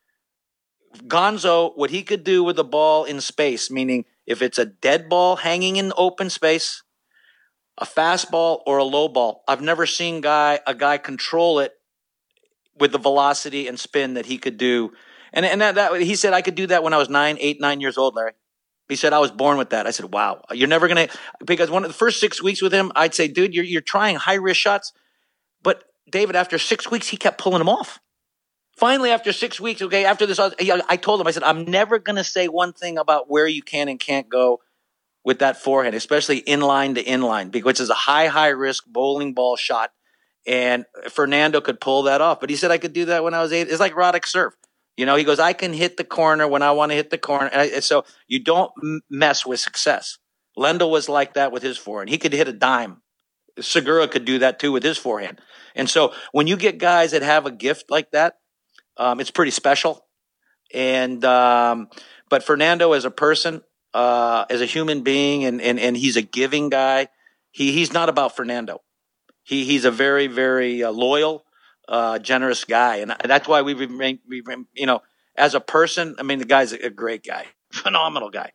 Gonzo. What he could do with the ball in space, meaning if it's a dead ball hanging in open space, a fastball or a low ball, I've never seen a guy control it with the velocity and spin that he could do. And that he said, I could do that when I was 9 years old, Larry. He said, I was born with that. I said, wow, you're never going to, because one of the first 6 weeks with him, I'd say, dude, you're trying high risk shots. But David, after 6 weeks, he kept pulling them off. Finally, after 6 weeks, after this, I told him, I said, I'm never going to say one thing about where you can and can't go with that forehand, especially inline to inline, which is a high risk bowling ball shot. And Fernando could pull that off. But he said, I could do that when I was 8. It's like Roddick serve. He goes, I can hit the corner when I want to hit the corner. And so you don't mess with success. Lendl was like that with his forehand. He could hit a dime. Segura could do that too with his forehand. And so when you get guys that have a gift like that, it's pretty special. And but Fernando as a person, as a human being, and he's a giving guy. He's not about Fernando. He's a very, very loyal, generous guy, and that's why we remain, as a person. I mean, the guy's a great guy, phenomenal guy.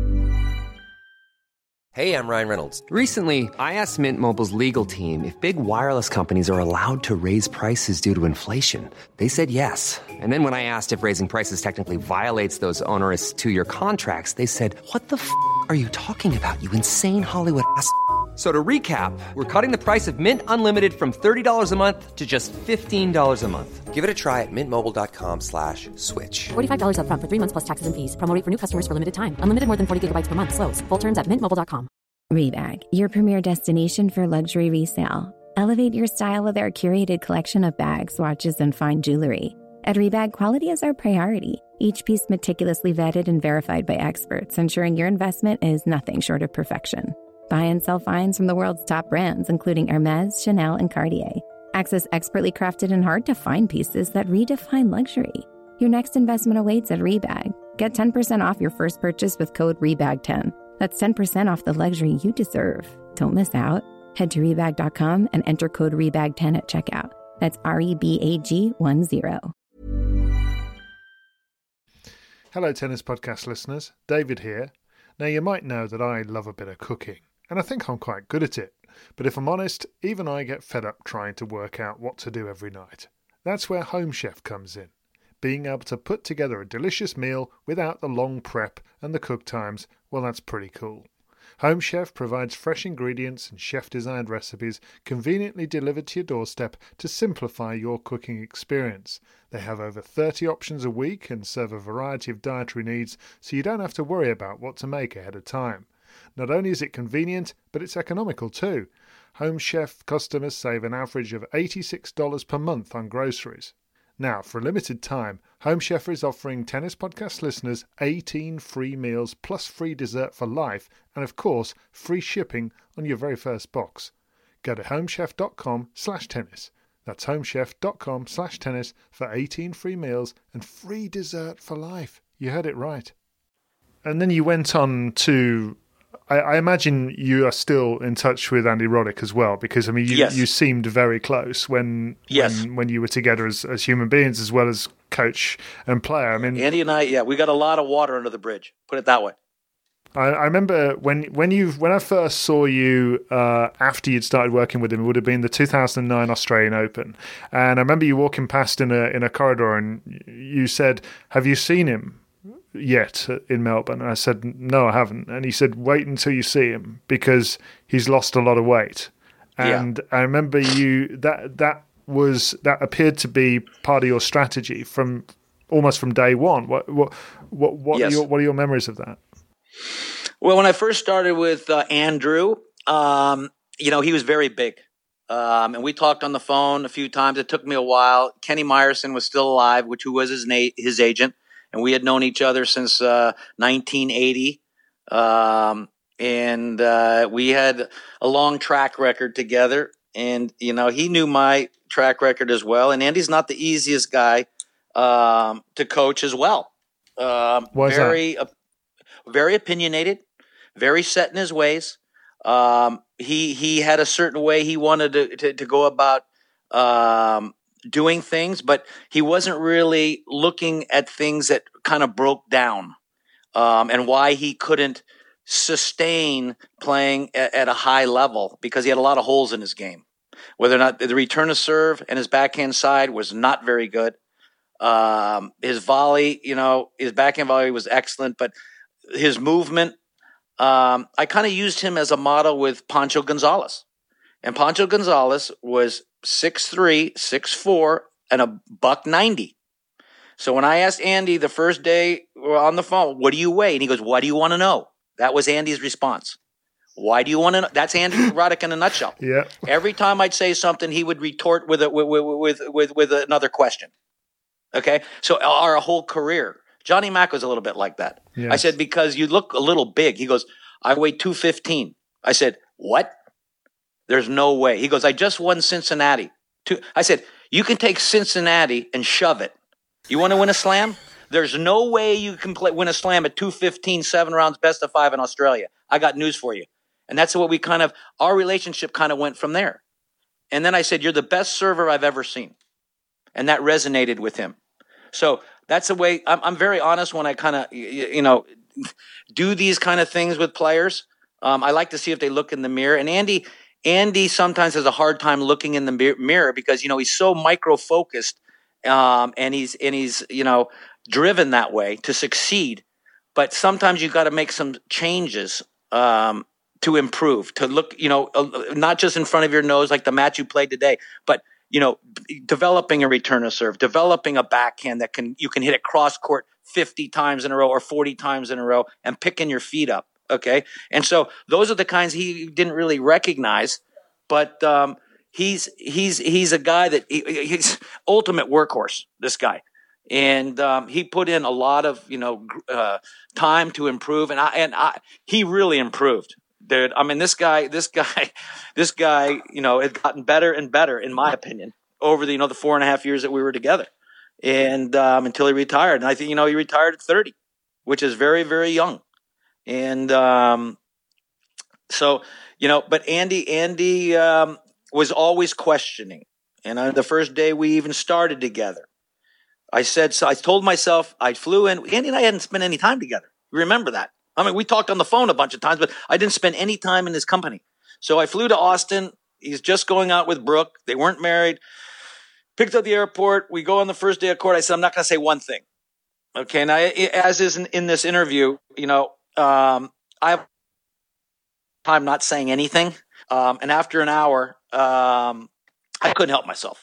Hey, I'm Ryan Reynolds. Recently, I asked Mint Mobile's legal team if big wireless companies are allowed to raise prices due to inflation. They said yes. And then when I asked if raising prices technically violates those onerous 2-year contracts, they said, what the f*** are you talking about, you insane Hollywood ass f- So to recap, we're cutting the price of Mint Unlimited from $30 a month to just $15 a month. Give it a try at mintmobile.com/switch. $45 up front for 3 months plus taxes and fees. Promo rate for new customers for limited time. Unlimited more than 40 gigabytes per month. Slows full terms at mintmobile.com. Rebag, your premier destination for luxury resale. Elevate your style with our curated collection of bags, watches, and fine jewelry. At Rebag, quality is our priority. Each piece meticulously vetted and verified by experts, ensuring your investment is nothing short of perfection. Buy and sell finds from the world's top brands, including Hermes, Chanel, and Cartier. Access expertly crafted and hard-to-find pieces that redefine luxury. Your next investment awaits at Rebag. Get 10% off your first purchase with code REBAG10. That's 10% off the luxury you deserve. Don't miss out. Head to Rebag.com and enter code REBAG10 at checkout. That's REBAG10. Hello, Tennis Podcast listeners. David here. Now, you might know that I love a bit of cooking, and I think I'm quite good at it. But if I'm honest, even I get fed up trying to work out what to do every night. That's where Home Chef comes in. Being able to put together a delicious meal without the long prep and the cook times, well, that's pretty cool. Home Chef provides fresh ingredients and chef-designed recipes conveniently delivered to your doorstep to simplify your cooking experience. They have over 30 options a week and serve a variety of dietary needs, so you don't have to worry about what to make ahead of time. Not only is it convenient, but it's economical too. Home Chef customers save an average of $86 per month on groceries. Now, for a limited time, Home Chef is offering Tennis Podcast listeners 18 free meals plus free dessert for life and, of course, free shipping on your very first box. Go to homechef.com/tennis. That's homechef.com/tennis for 18 free meals and free dessert for life. You heard it right. And then you went on to... I imagine you are still in touch with Andy Roddick as well, because I mean, you seemed very close when you were together as human beings as well as coach and player. I mean, Andy and I, we got a lot of water under the bridge. Put it that way. I remember when I first saw you after you'd started working with him. It would have been the 2009 Australian Open, and I remember you walking past in a corridor, and you said, "Have you seen him yet in Melbourne?" And I said, "No, I haven't." And he said, "Wait until you see him because he's lost a lot of weight." And I remember that appeared to be part of your strategy from day one. What are your memories of that? Well, when I first started with Andrew, he was very big. And we talked on the phone a few times. It took me a while. Kenny Meyerson was still alive, who was his agent. And we had known each other since 1980. And we had a long track record together. And, he knew my track record as well. And Andy's not the easiest guy to coach as well. Very opinionated, very set in his ways. He had a certain way he wanted to go about doing things, but he wasn't really looking at things that kind of broke down and why he couldn't sustain playing at a high level because he had a lot of holes in his game. Whether or not the return of serve and his backhand side was not very good. His volley, his backhand volley was excellent, but his movement, I kind of used him as a model with Pancho Gonzalez. And Pancho Gonzalez was 6'3", 6'4", and a $190. So when I asked Andy the first day on the phone, "What do you weigh?" And he goes, "What do you want to know?" That was Andy's response. Why do you want to know? That's Andy Roddick in a nutshell. Yeah. Every time I'd say something, he would retort with another question. Okay? So our whole career. Johnny Mack was a little bit like that. Yes. I said, "Because you look a little big." He goes, "I weigh 215. I said, "What? There's no way." He goes, "I just won Cincinnati." I said, "You can take Cincinnati and shove it. You want to win a slam? There's no way you can win a slam at 215, 7 rounds, best of 5 in Australia. I got news for you." And that's what our relationship kind of went from there. And then I said, "You're the best server I've ever seen." And that resonated with him. So that's the way I'm very honest when I kind of, do these kind of things with players. I like to see if they look in the mirror. And Andy sometimes has a hard time looking in the mirror because, he's so micro-focused and he's driven that way to succeed. But sometimes you've got to make some changes to improve, to look, not just in front of your nose like the match you played today, but developing a return of serve, developing a backhand that you can hit it cross court 50 times in a row or 40 times in a row and picking your feet up. Okay. And so those are the kinds he didn't really recognize, but he's a guy that he's ultimate workhorse, this guy. And he put in a lot of, time to improve. And he really improved. dude. I mean, this guy, you know, had gotten better and better, in my opinion, over the 4.5 years that we were together, and until he retired. And I think, he retired at 30, which is very, very young. And so, but Andy was always questioning. And the first day we even started together, I told myself, I flew in. Andy and I hadn't spent any time together. Remember that? I mean, we talked on the phone a bunch of times, but I didn't spend any time in his company. So I flew to Austin. He's just going out with Brooke. They weren't married. Picked up the airport. We go on the first day of court. I said, I'm not going to say one thing. Okay. Now, as is in this interview, I have time not saying anything. And after an hour, I couldn't help myself.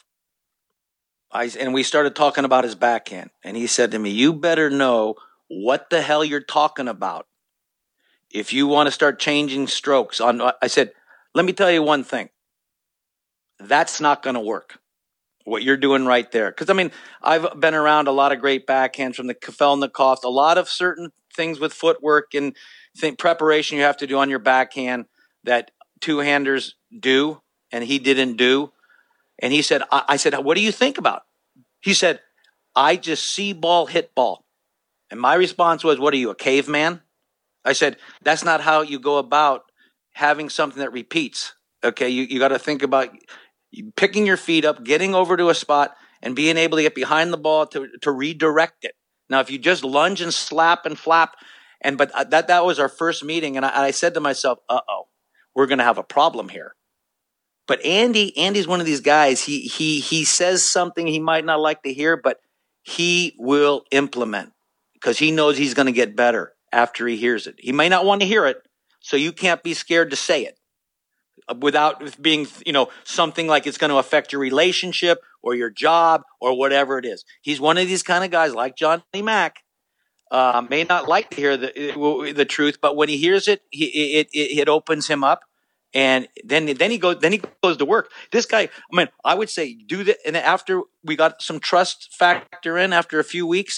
And we started talking about his backhand. And he said to me, you better know what the hell you're talking about if you want to start changing strokes. I said, let me tell you one thing. That's not going to work, what you're doing right there. Because, I mean, I've been around a lot of great backhands from the Kafelnikov, a lot of certain things with footwork and preparation you have to do on your backhand that two-handers do, and he didn't do. And he said, I said, what do you think about? He said, I just see ball, hit ball. And my response was, what are you, a caveman? I said, that's not how you go about having something that repeats. Okay, you got to think about picking your feet up, getting over to a spot, and being able to get behind the ball to redirect it. Now, if you just lunge and slap and flap, but that was our first meeting, and I said to myself, we're going to have a problem here. But Andy's one of these guys. He says something he might not like to hear, but he will implement because he knows he's going to get better after he hears it. He may not want to hear it, so you can't be scared to say it without being, something like it's going to affect your relationship or your job or whatever it is. He's one of these kind of guys like Johnny Mac. May not like to hear the truth, but when he hears it, it opens him up. And then he goes to work. This guy, I mean, I would say do that. And after we got some trust factor in, after a few weeks,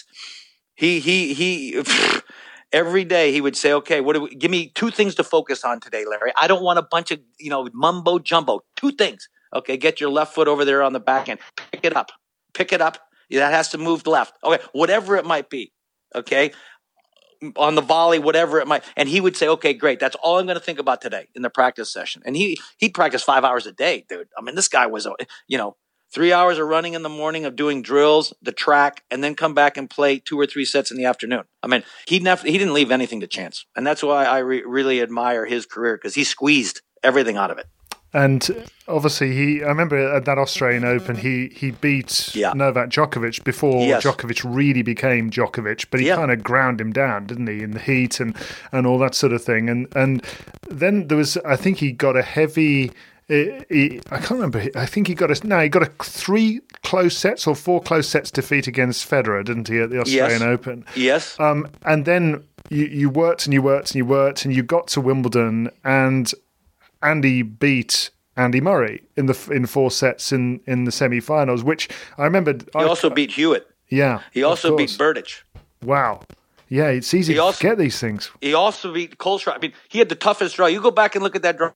he every day he would say, "Okay, give me 2 things to focus on today, Larry. I don't want a bunch of mumbo jumbo. 2 things. Okay, get your left foot over there on the backhand. Pick it up. That has to move left. Okay, whatever it might be. Okay." On the volley, whatever it might. And he would say, okay, great. That's all I'm going to think about today in the practice session. And he practiced 5 hours a day, dude. I mean, this guy was, 3 hours of running in the morning, of doing drills, the track, and then come back and play 2 or 3 sets in the afternoon. I mean, he didn't leave anything to chance. And that's why I really admire his career, because he squeezed everything out of it. And obviously, I remember at that Australian Open, he beat Novak Djokovic before Djokovic really became Djokovic, but he kind of ground him down, didn't he, in the heat and all that sort of thing. And then there was, I think he got a heavy. I can't remember. I think he got a 3 close sets or 4 close sets defeat against Federer, didn't he, at the Australian Open? Yes. And then you worked and you got to Wimbledon, and Andy beat Andy Murray in 4 sets in the semi-finals, which I remember. He also beat Hewitt. Yeah. He also beat Berdych. Wow. Yeah, it's easy to forget these things. He also beat Kohlschreiber. I mean, he had the toughest draw. You go back and look at that draw,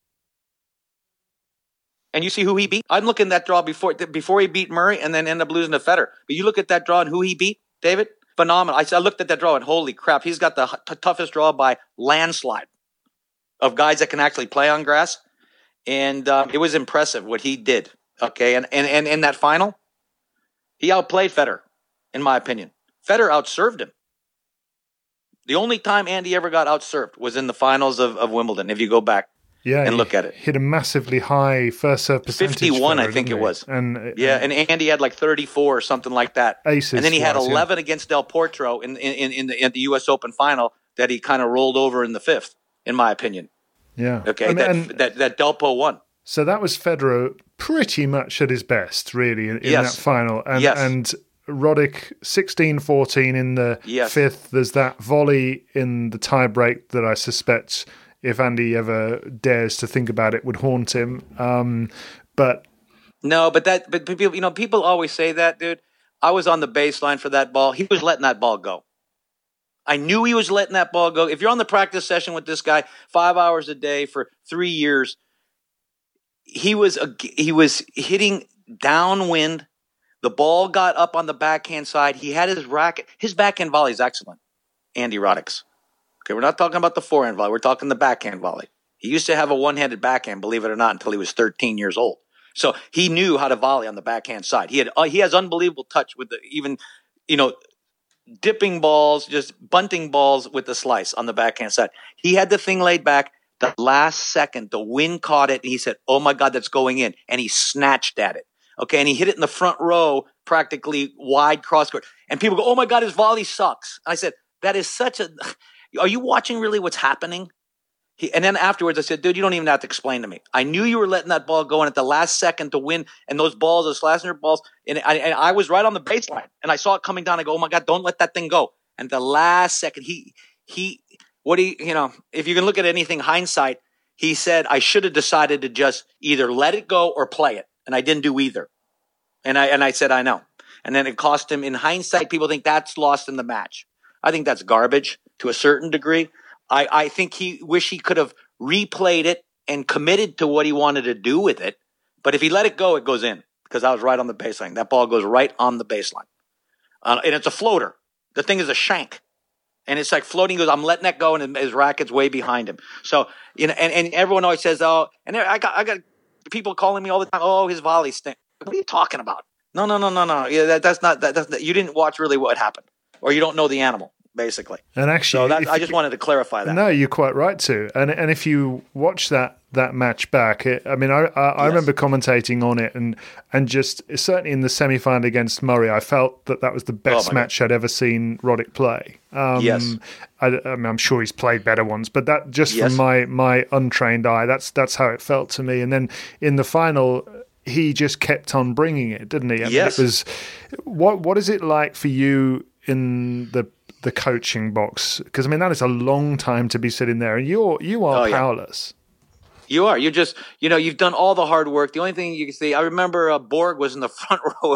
and you see who he beat. I'm looking at that draw before he beat Murray and then ended up losing to Federer. But you look at that draw and who he beat, David, phenomenal. I looked at that draw and holy crap, he's got the toughest draw by landslide of guys that can actually play on grass. And it was impressive what he did. Okay, and in that final, he outplayed Federer, in my opinion. Federer outserved him. The only time Andy ever got outserved was in the finals of Wimbledon, if you go back and look at it. Hit a massively high first serve percentage. 51, Federer, I think it was. And Andy had like 34 or something like that. Aces. And then he had 11 against Del Potro in the U.S. Open final that he kind of rolled over in the 5th, in my opinion. Yeah. Okay, that Delpo won. So that was Federer pretty much at his best, really, in that final. And Roddick 16-14 in the 5th. There's that volley in the tie-break that I suspect, if Andy ever dares to think about it, would haunt him. But people always say that, dude. I was on the baseline for that ball. He was letting that ball go. I knew he was letting that ball go. If you're on the practice session with this guy 5 hours a day for 3 years, he was hitting downwind. The ball got up on the backhand side. He had his racket. His backhand volley is excellent, Andy Roddick's. Okay, we're not talking about the forehand volley. We're talking the backhand volley. He used to have a one-handed backhand, believe it or not, until he was 13 years old. So he knew how to volley on the backhand side. He has unbelievable touch with dipping balls, just bunting balls with the slice on the backhand side. He had the thing laid back. The last second, the wind caught it, and he said, "Oh my God, that's going in!" And he snatched at it. Okay, and he hit it in the front row, practically wide cross court. And people go, "Oh my God, his volley sucks." I said, "That is such a. Are you watching really what's happening?" And then afterwards, I said, "Dude, you don't even have to explain to me. I knew you were letting that ball go in at the last second to win, and those balls, those Slazenger balls, and I was right on the baseline, and I saw it coming down. I go, oh my God, don't let that thing go." And the last second, if you can look at anything hindsight, he said, "I should have decided to just either let it go or play it, and I didn't do either." And I said, "I know." And then it cost him. In hindsight, people think that's lost in the match. I think that's garbage to a certain degree. I think he could have replayed it and committed to what he wanted to do with it. But if he let it go, it goes in, because I was right on the baseline. That ball goes right on the baseline. And it's a floater. The thing is a shank. And it's like floating. He goes, "I'm letting that go," and his racket's way behind him. So, and everyone always says, "Oh," and I got people calling me all the time, "Oh, his volley stink." What are you talking about? No. Yeah, that's not. You didn't watch really what happened, or you don't know the animal, basically. And actually, so I just wanted to clarify that. No, you're quite right too. And if you watch that match back, I remember commentating on it, and just certainly in the semi-final against Murray, I felt that was the best match I'd ever seen Roddick play. Yes, I'm sure he's played better ones, but that just from my untrained eye, that's how it felt to me. And then in the final, he just kept on bringing it, didn't he? Yes. It was what is it like for you in the coaching box? Because that is a long time to be sitting there, and you are powerless. You are. You're just, you've done all the hard work. The only thing you can see, I remember Borg was in the front row of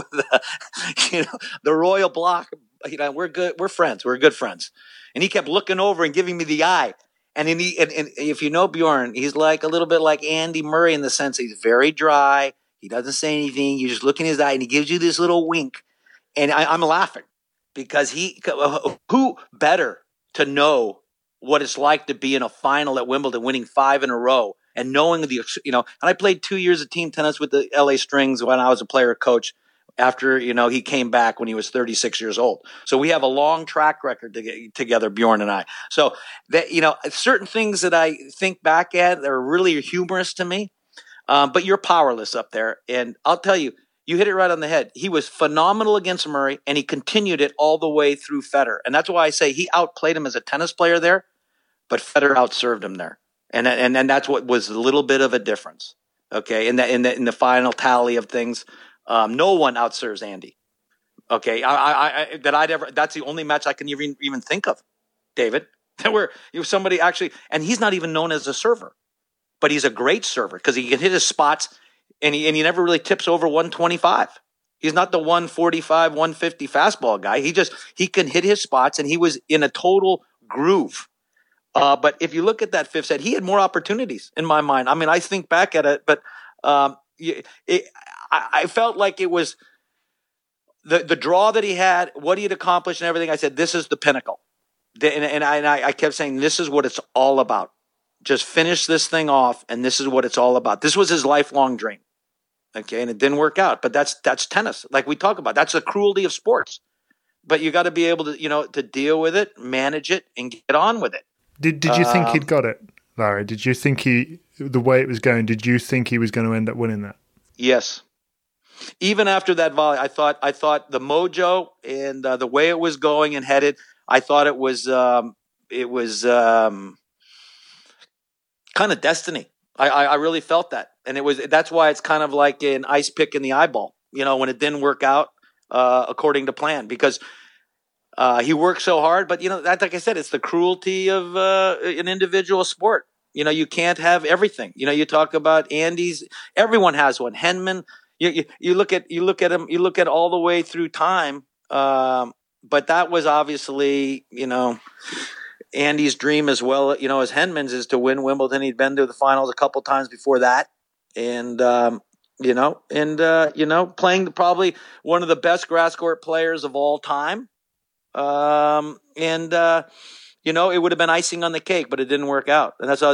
the Royal Block. We're good. We're friends. We're good friends. And he kept looking over and giving me the eye. And if you know Bjorn, he's like a little bit like Andy Murray in the sense he's very dry. He doesn't say anything. You just look in his eye, and he gives you this little wink. And I'm laughing, because who better to know what it's like to be in a final at Wimbledon, winning 5 in a row, and knowing and I played 2 years of team tennis with the LA Strings when I was a player coach, after, he came back when he was 36 years old. So we have a long track record together, Bjorn and I. So that, certain things that I think back at are really humorous to me. But you're powerless up there. And I'll tell you, you hit it right on the head. He was phenomenal against Murray, and he continued it all the way through Federer. And that's why I say he outplayed him as a tennis player there, but Federer outserved him there. And that's what was a little bit of a difference. Okay, in the final tally of things, no one outserves Andy. Okay, that's the only match I can even think of, David, where somebody actually, and he's not even known as a server, but he's a great server because he can hit his spots, and he never really tips over 125. He's not the 145, 150 fastball guy. He can hit his spots, and he was in a total groove. But if you look at that fifth set, he had more opportunities in my mind. I think back at it, but I felt like it was the draw that he had, what he had accomplished and everything. I said, this is the pinnacle. And I kept saying, this is what it's all about. Just finish this thing off, and this is what it's all about. This was his lifelong dream. Okay, and it didn't work out. But that's tennis, like we talk about. That's the cruelty of sports. But you got to be able to, to deal with it, manage it, and get on with it. Did you think he'd got it, Larry? Did you think the way it was going, did you think he was going to end up winning that? Yes. Even after that volley, I thought the mojo and the way it was going and headed, I thought it was kind of destiny. I really felt that, and that's why it's kind of like an ice pick in the eyeball. When it didn't work out according to plan, because he worked so hard. But that, like I said, it's the cruelty of an individual sport. You can't have everything. You talk about Andy's. Everyone has one. Henman. You look at him. You look at all the way through time. The but that was obviously, Andy's dream as well, as Henman's, is to win Wimbledon. He'd been to the finals a couple times before that. And, playing probably one of the best grass court players of all time. It would have been icing on the cake, but it didn't work out. And that's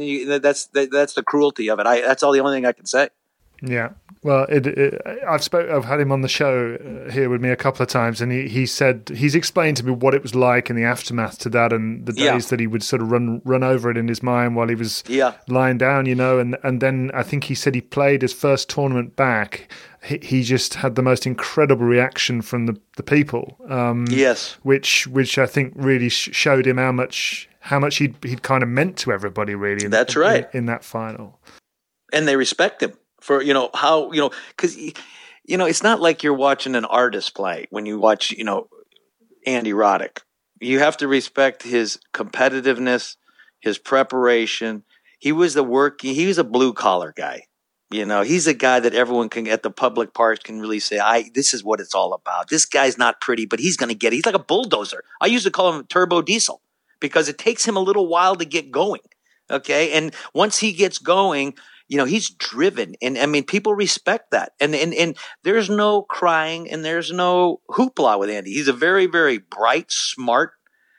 the cruelty of it. That's all the only thing I can say. Yeah. Well, I've had him on the show here with me a couple of times, and he's explained to me what it was like in the aftermath to that, and the days that he would sort of run over it in his mind while he was lying down, and then I think he said he played his first tournament back. He just had the most incredible reaction from the people. Yes, which I think really showed him how much he'd kind of meant to everybody, really. That's right. In that final, and they respect him. For, because, it's not like you're watching an artist play when you watch, Andy Roddick. You have to respect his competitiveness, his preparation. He was a blue collar guy. He's a guy that everyone can at the public parks can really say, this is what it's all about. This guy's not pretty, but he's going to get it. He's like a bulldozer. I used to call him turbo diesel because it takes him a little while to get going. Okay. And once he gets going, he's driven, and I mean, people respect that, and there's no crying and there's no hoopla with Andy. He's a very, very bright, smart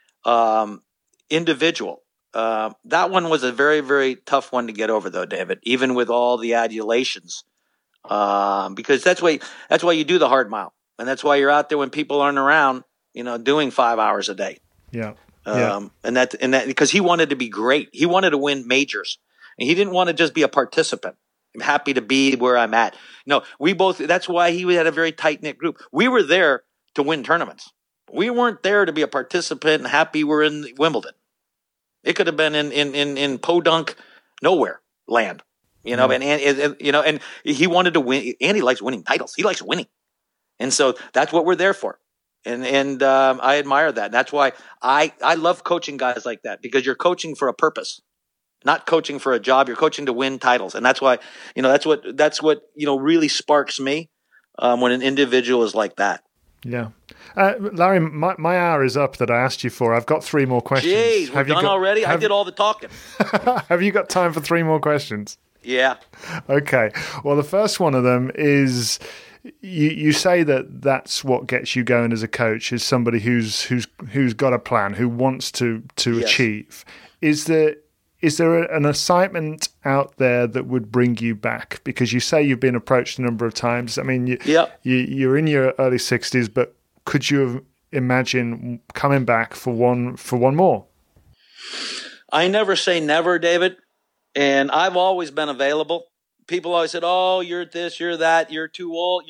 individual. That one was a very, very tough one to get over, though, David. Even with all the adulations, because that's why you do the hard mile, and that's why you're out there when people aren't around, doing 5 hours a day. Yeah. And that because he wanted to be great. He wanted to win majors. And he didn't want to just be a participant. I'm happy to be where I'm at. No, that's why he had a very tight-knit group. We were there to win tournaments. We weren't there to be a participant and happy we're in Wimbledon. It could have been in podunk nowhere land, and he wanted to win. Andy likes winning titles. He likes winning. And so that's what we're there for. And I admire that. And that's why I love coaching guys like that, because you're coaching for a purpose. Not coaching for a job, you're coaching to win titles, and that's why that's what really sparks me when an individual is like that. Yeah, Larry, my hour is up that I asked you for. I've got 3 more questions. Jeez, we're done already. I did all the talking. Have you got time for 3 more questions? Yeah. Okay. Well, the first one of them is you say that's what gets you going as a coach, is somebody who's got a plan, who wants to achieve. Is there an assignment out there that would bring you back? Because you say you've been approached a number of times. I mean, you're in your early 60s, but could you imagine coming back for one more? I never say never, David. And I've always been available. People always said, "Oh, you're this, you're that, you're too old."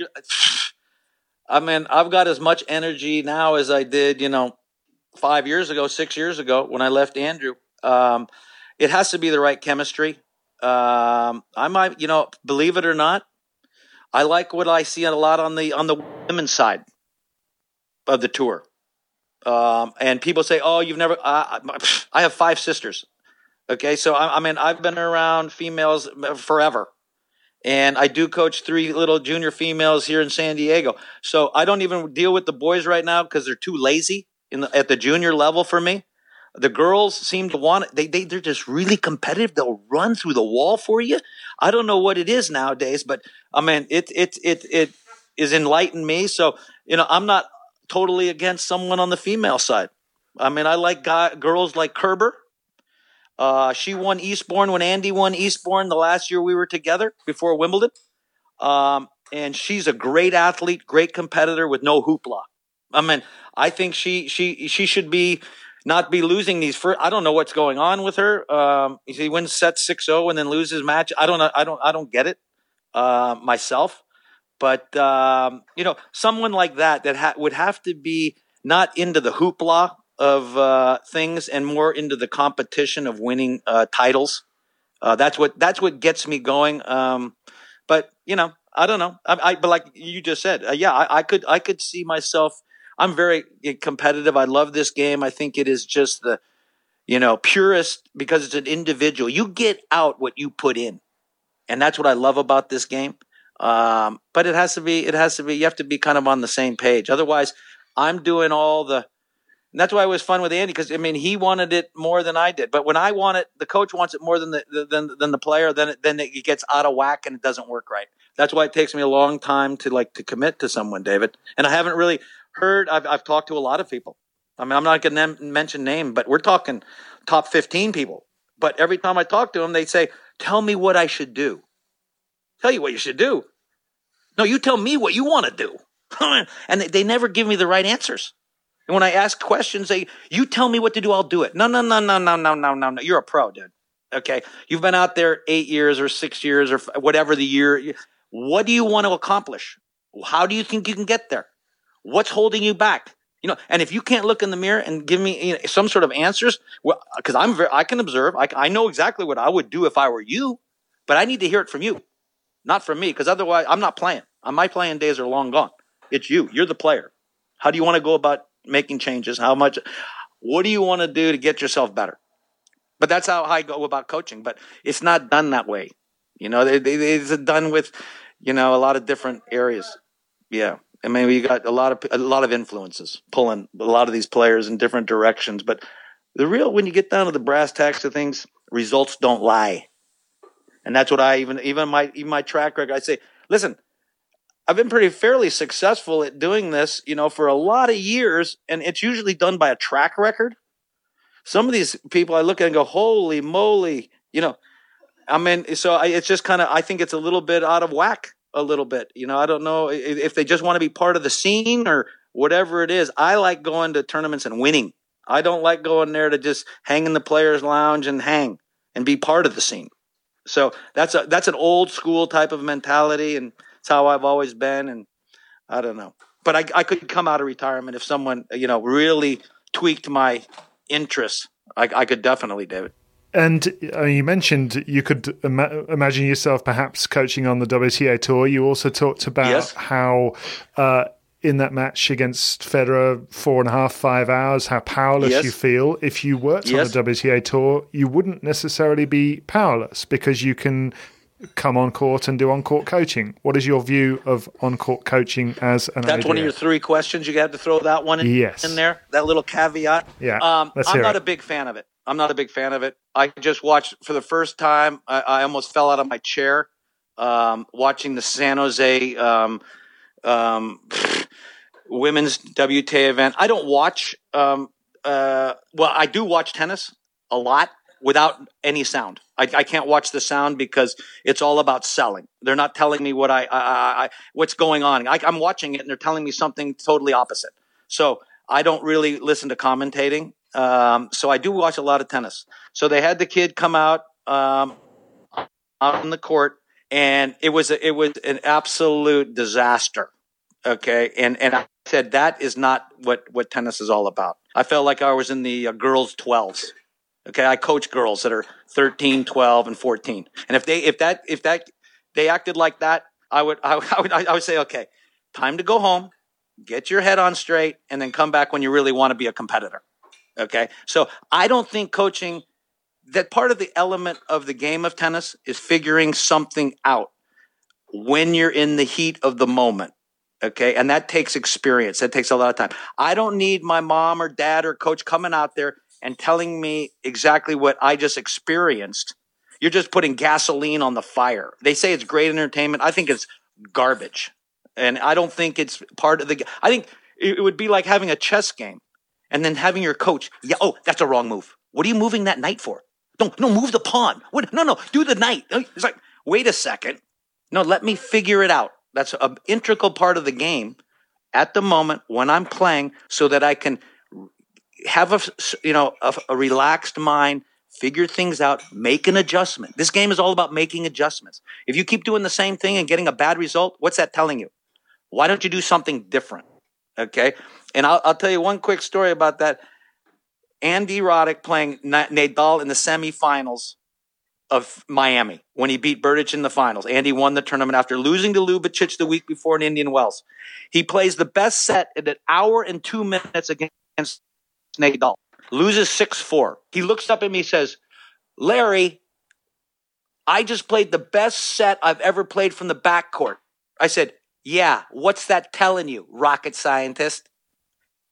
I mean, I've got as much energy now as I did, 5 years ago, 6 years ago when I left Andrew. It has to be the right chemistry. I might, believe it or not, I like what I see a lot on the women's side of the tour. And people say, "Oh, you've never." I have 5 sisters. Okay, so I've been around females forever, and I do coach 3 little junior females here in San Diego. So I don't even deal with the boys right now because they're too lazy at the junior level for me. The girls seem to want it. They're just really competitive. They'll run through the wall for you. I don't know what it is nowadays, but it is enlightened me. So, I'm not totally against someone on the female side. I like girls like Kerber. She won Eastbourne when Andy won Eastbourne the last year we were together before Wimbledon. And she's a great athlete, great competitor with no hoopla. I think she should not be losing these first. I don't know what's going on with her. He wins set 6-0 and then loses match. I don't get it myself. But someone like that would have to be not into the hoopla of things and more into the competition of winning titles. That's what gets me going. But I don't know. But like you just said, I could see myself. I'm very competitive. I love this game. I think it is just the, purest because it's an individual. You get out what you put in, and that's what I love about this game. But it has to be. You have to be kind of on the same page. Otherwise, I'm doing all the. And that's why it was fun with Andy, because I mean he wanted it more than I did. But when I want it, the coach wants it more than the player. Then it gets out of whack and it doesn't work right. That's why it takes me a long time to commit to someone, David. And I haven't really heard. I've talked to a lot of people. I mean, I'm not going to mention name, but we're talking top 15 people. But every time I talk to them, they say, "Tell me what I should do." Tell you what you should do. No, you tell me what you want to do. And they never give me the right answers. And when I ask questions, you tell me what to do, I'll do it. No. You're a pro, dude. Okay. You've been out there 8 years or 6 years or whatever the year. What do you want to accomplish? How do you think you can get there? What's holding you back? And if you can't look in the mirror and give me some sort of answers, well, because I can observe. I know exactly what I would do if I were you, but I need to hear it from you, not from me, because otherwise I'm not playing. My playing days are long gone. It's you. You're the player. How do you want to go about making changes? What do you want to do to get yourself better? But that's how I go about coaching. But it's not done that way. It's done with, a lot of different areas. Yeah. I mean, we got a lot of influences pulling a lot of these players in different directions. But when you get down to the brass tacks of things, results don't lie. And that's what even my track record, I say, listen, I've been fairly successful at doing this, for a lot of years, and it's usually done by a track record. Some of these people I look at and go, holy moly, it's just kind of, I think it's a little bit out of whack a little bit. I don't know if they just want to be part of the scene or whatever it is. I like going to tournaments and winning. I don't like going there to just hang in the players' lounge and hang and be part of the scene. So that's an old school type of mentality, and it's how I've always been, and I don't know. But I could come out of retirement if someone, really tweaked my interests. I could definitely, David. And you mentioned you could imagine yourself perhaps coaching on the WTA Tour. You also talked about how in that match against Federer, 4.5, 5 hours, how powerless you feel. If you worked on the WTA Tour, you wouldn't necessarily be powerless because you can come on court and do on-court coaching. What is your view of on-court coaching as an idea? That's one of your 3 questions. You got to throw that one in there, that little caveat. Yeah, I'm not a big fan of it. I just watched for the first time. I almost fell out of my chair watching the San Jose women's WTA event. I don't watch. I do watch tennis a lot without any sound. I can't watch the sound because it's all about selling. They're not telling me what what's going on. I'm watching it and they're telling me something totally opposite. So I don't really listen to commentating. So I do watch a lot of tennis. So they had the kid come out on the court, and it was an absolute disaster. Okay, and I said that is not what tennis is all about. I felt like I was in the girls' 12s. Okay, I coach girls that are 13, 12, and 14. And if they acted like that, I would say, okay, time to go home, get your head on straight, and then come back when you really want to be a competitor. Okay, so I don't think coaching, that part of the element of the game of tennis is figuring something out when you're in the heat of the moment. Okay, and that takes experience. That takes a lot of time. I don't need my mom or dad or coach coming out there and telling me exactly what I just experienced. You're just putting gasoline on the fire. They say it's great entertainment. I think it's garbage. And I don't think it's part of the – I think it would be like having a chess game and then having your coach, that's a wrong move. What are you moving that knight for? No, move the pawn. No, do the knight. It's like, wait a second. No, let me figure it out. That's an integral part of the game at the moment when I'm playing so that I can have a relaxed mind, figure things out, make an adjustment. This game is all about making adjustments. If you keep doing the same thing and getting a bad result, what's that telling you? Why don't you do something different? Okay? And I'll tell you one quick story about that. Andy Roddick playing Nadal in the semifinals of Miami when he beat Berdych in the finals. Andy won the tournament after losing to Ljubicic the week before in Indian Wells. He plays the best set in an hour and 2 minutes against Nadal. Loses 6-4. He looks up at me and says, Larry, I just played the best set I've ever played from the backcourt. I said, yeah, what's that telling you, rocket scientist?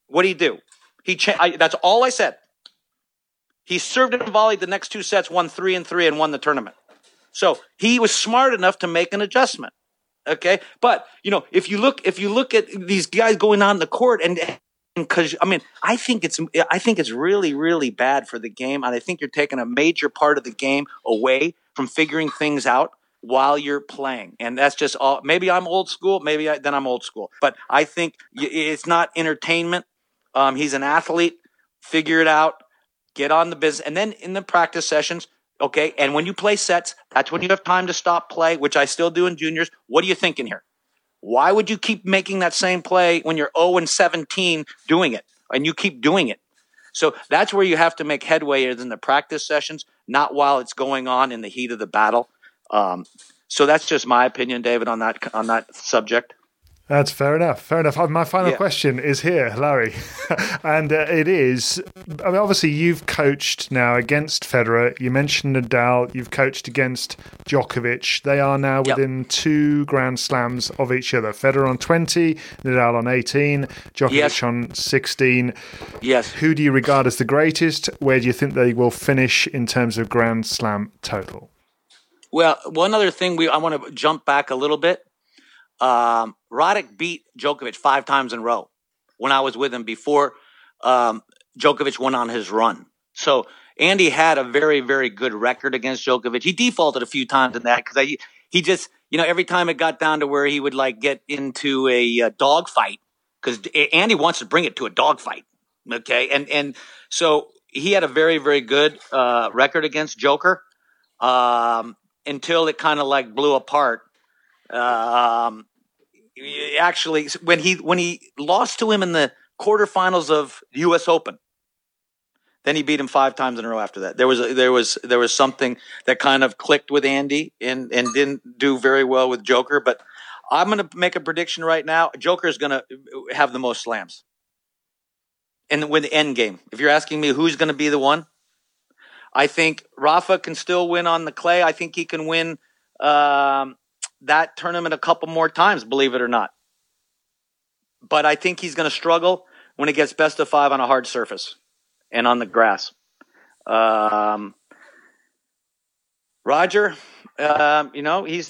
What did he do? That's all I said. He served and volleyed the next 2 sets, won 3-3, and won the tournament. So he was smart enough to make an adjustment. Okay, but if you look at these guys going on the court, and because I think it's really, really bad for the game, and I think you're taking a major part of the game away from figuring things out while you're playing. And that's just all. Maybe I'm old school. Then I'm old school. But I think it's not entertainment. He's an athlete. Figure it out. Get on the business. And then in the practice sessions, okay, and when you play sets, that's when you have time to stop play, which I still do in juniors. What are you thinking here? Why would you keep making that same play when you're 0-17 doing it, and you keep doing it? So that's where you have to make headway in the practice sessions, not while it's going on in the heat of the battle. So that's just my opinion, David, on that subject. That's fair enough. Fair enough. My final question is here, Larry, and it is, obviously you've coached now against Federer. You mentioned Nadal. You've coached against Djokovic. They are now within 2 Grand Slams of each other. Federer on 20, Nadal on 18, Djokovic on 16. Yes. Who do you regard as the greatest? Where do you think they will finish in terms of Grand Slam total? Well, one other thing, I want to jump back a little bit. Roddick beat Djokovic 5 times in a row when I was with him before Djokovic went on his run. So Andy had a very, very good record against Djokovic. He defaulted a few times in that because he just, every time it got down to where he would get into a dog fight, because Andy wants to bring it to a dog fight. Okay. And so he had a very, very good record against Joker until it kind of blew apart. Actually, when he lost to him in the quarterfinals of the U.S. Open, then he beat him 5 times in a row after that. There was something that kind of clicked with Andy and didn't do very well with Joker. But I'm going to make a prediction right now. Joker is going to have the most slams and win the end game. If you're asking me who's going to be the one, I think Rafa can still win on the clay. I think he can win that tournament a couple more times, believe it or not. But I think he's going to struggle when it gets best of 5 on a hard surface and on the grass. Roger, he's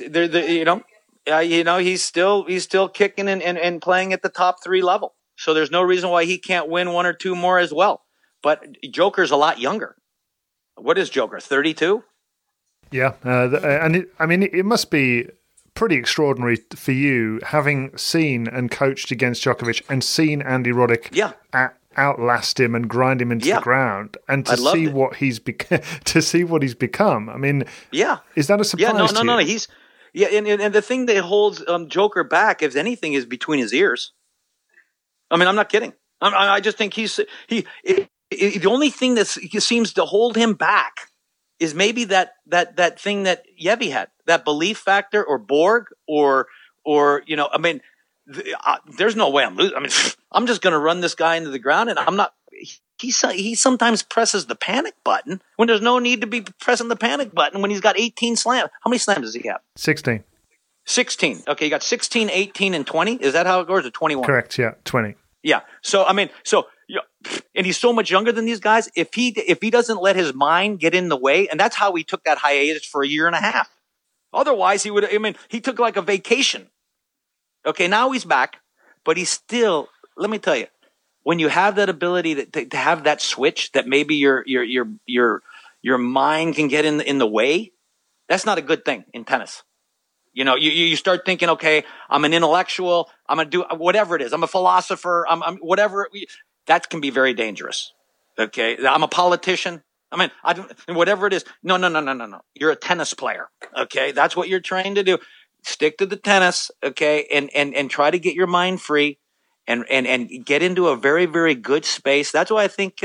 he's still kicking and playing at the top 3 level. So there's no reason why he can't win 1 or 2 more as well. But Joker's a lot younger. What is Joker? 32? Yeah, it must be pretty extraordinary for you, having seen and coached against Djokovic and seen Andy Roddick outlast him and grind him into the ground, and to see what he's become. I mean, is that a surprise? No. He's and the thing that holds Joker back, if anything, is between his ears. I mean, I'm not kidding. I just think the only thing that seems to hold him back is maybe that thing that Yevy had, that belief factor, or Borg, or there's no way I'm losing. I mean, I'm just going to run this guy into the ground, and I'm not. He sometimes presses the panic button when there's no need to be pressing the panic button when he's got 18 slams. How many slams does he have? 16. 16. Okay, you got 16, 18, and 20. Is that how it goes, or 21? Correct. Yeah, 20. Yeah. So and he's so much younger than these guys. If he doesn't let his mind get in the way, and that's how he took that hiatus for 1.5 years. Otherwise, he would. I mean, he took like a vacation. Okay, now he's back, but he's still. Let me tell you, when you have that ability to have that switch, that maybe your mind can get in the way, that's not a good thing in tennis. You start thinking, okay, I'm an intellectual. I'm gonna do whatever it is. I'm a philosopher. I'm whatever. That can be very dangerous. Okay, I'm a politician. I mean, whatever it is. No. You're a tennis player. Okay, that's what you're trained to do. Stick to the tennis. Okay, and try to get your mind free, and get into a very, very good space. That's why I think